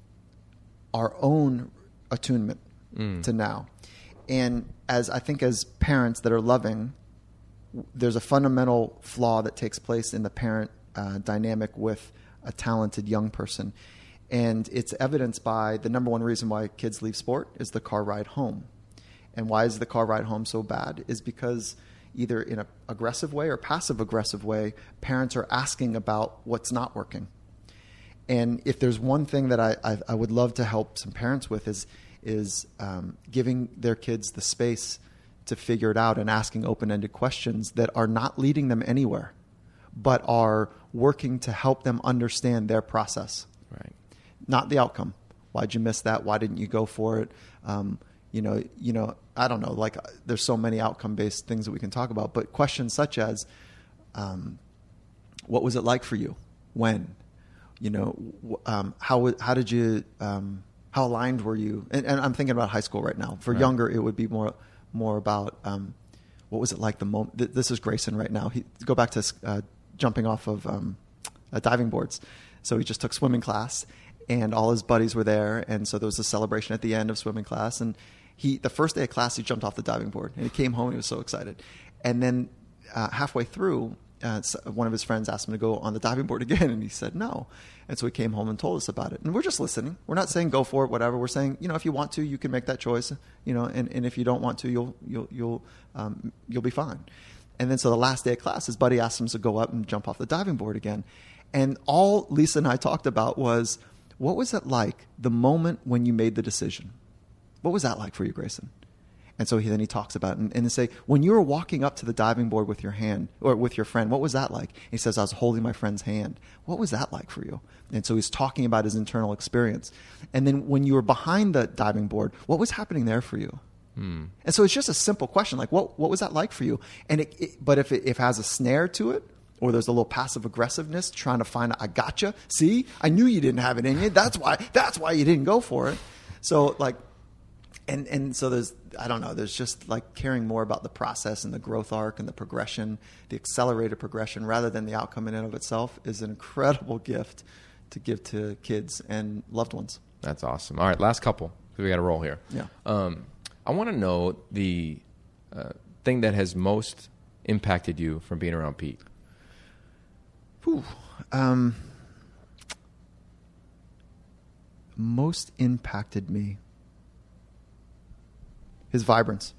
our own attunement mm. to now? And as I think as parents that are loving, there's a fundamental flaw that takes place in the parent uh, dynamic with a talented young person. And it's evidenced by the number one reason why kids leave sport is the car ride home. And why is the car ride home so bad? Is because either in an aggressive way or passive aggressive way, parents are asking about what's not working. And if there's one thing that I, I, I would love to help some parents with is, is um, giving their kids the space to figure it out and asking open-ended questions that are not leading them anywhere, but are working to help them understand their process. Right. Not the outcome. Why'd you miss that? Why didn't you go for it? Um, you know, you know, I don't know, like there's so many outcome-based things that we can talk about, but questions such as, um, what was it like for you? When? You know, um, how, how did you, um, how aligned were you? And, and I'm thinking about high school right now. For right. younger, it would be more, more about um, what was it like the moment. Th- this is Grayson right now. He go back to uh, jumping off of um, uh, diving boards. So he just took swimming class, and all his buddies were there, and so there was a celebration at the end of swimming class. And he, the first day of class, he jumped off the diving board, and he came home. And he was so excited, and then uh, halfway through, uh, one of his friends asked him to go on the diving board again, and he said no. And so he came home and told us about it. And we're just listening. We're not saying go for it, whatever. We're saying, you know, if you want to, you can make that choice. You know, and, and if you don't want to, you'll you'll you'll um, you'll be fine. And then so the last day of class, his buddy asked him to go up and jump off the diving board again. And all Lisa and I talked about was, what was it like the moment when you made the decision? What was that like for you, Grayson? And so he, then he talks about it. And, and they say, when you were walking up to the diving board with your hand or with your friend, what was that like? And he says, I was holding my friend's hand. What was that like for you? And so he's talking about his internal experience. And then when you were behind the diving board, what was happening there for you? Hmm. And so it's just a simple question, like, what what was that like for you? And it, it, but if it, if it has a snare to it, or there's a little passive aggressiveness trying to find, I gotcha. See, I knew you didn't have it in you. That's why. That's why you didn't go for it. So like, and and so there's, I don't know. There's just like caring more about the process and the growth arc and the progression, the accelerated progression, rather than the outcome in and of itself, is an incredible gift to give to kids and loved ones. That's awesome. All right, last couple, because we got to roll here. Yeah. Um, I want to know the uh, thing that has most impacted you from being around Pete. Whew. Um, most impacted me. His vibrance.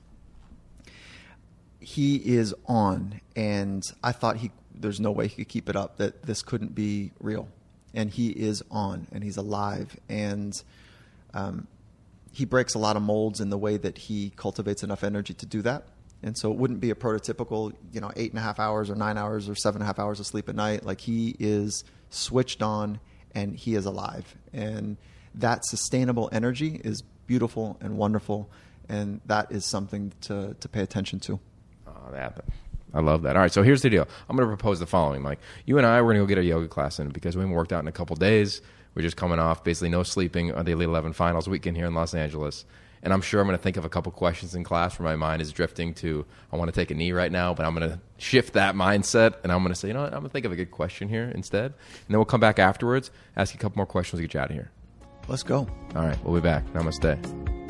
He is on, and I thought he there's no way he could keep it up, that this couldn't be real. And he is on, and he's alive, and um, he breaks a lot of molds in the way that he cultivates enough energy to do that. And so it wouldn't be a prototypical, you know, eight and a half hours or nine hours or seven and a half hours of sleep at night. Like, he is switched on, and he is alive. And that sustainable energy is beautiful and wonderful. And that is something to, to pay attention to. Oh, that, I love that. All right, so here's the deal. I'm going to propose the following, Mike. You and I, we're going to go get a yoga class in, because we haven't worked out in a couple days. We're just coming off basically no sleeping on the Elite eleven finals weekend here in Los Angeles. And I'm sure I'm going to think of a couple questions in class where my mind is drifting to, I want to take a knee right now, but I'm going to shift that mindset, and I'm going to say, you know what, I'm going to think of a good question here instead. And then we'll come back afterwards, ask you a couple more questions to get you out of here. Let's go. All right, we'll be back. Namaste.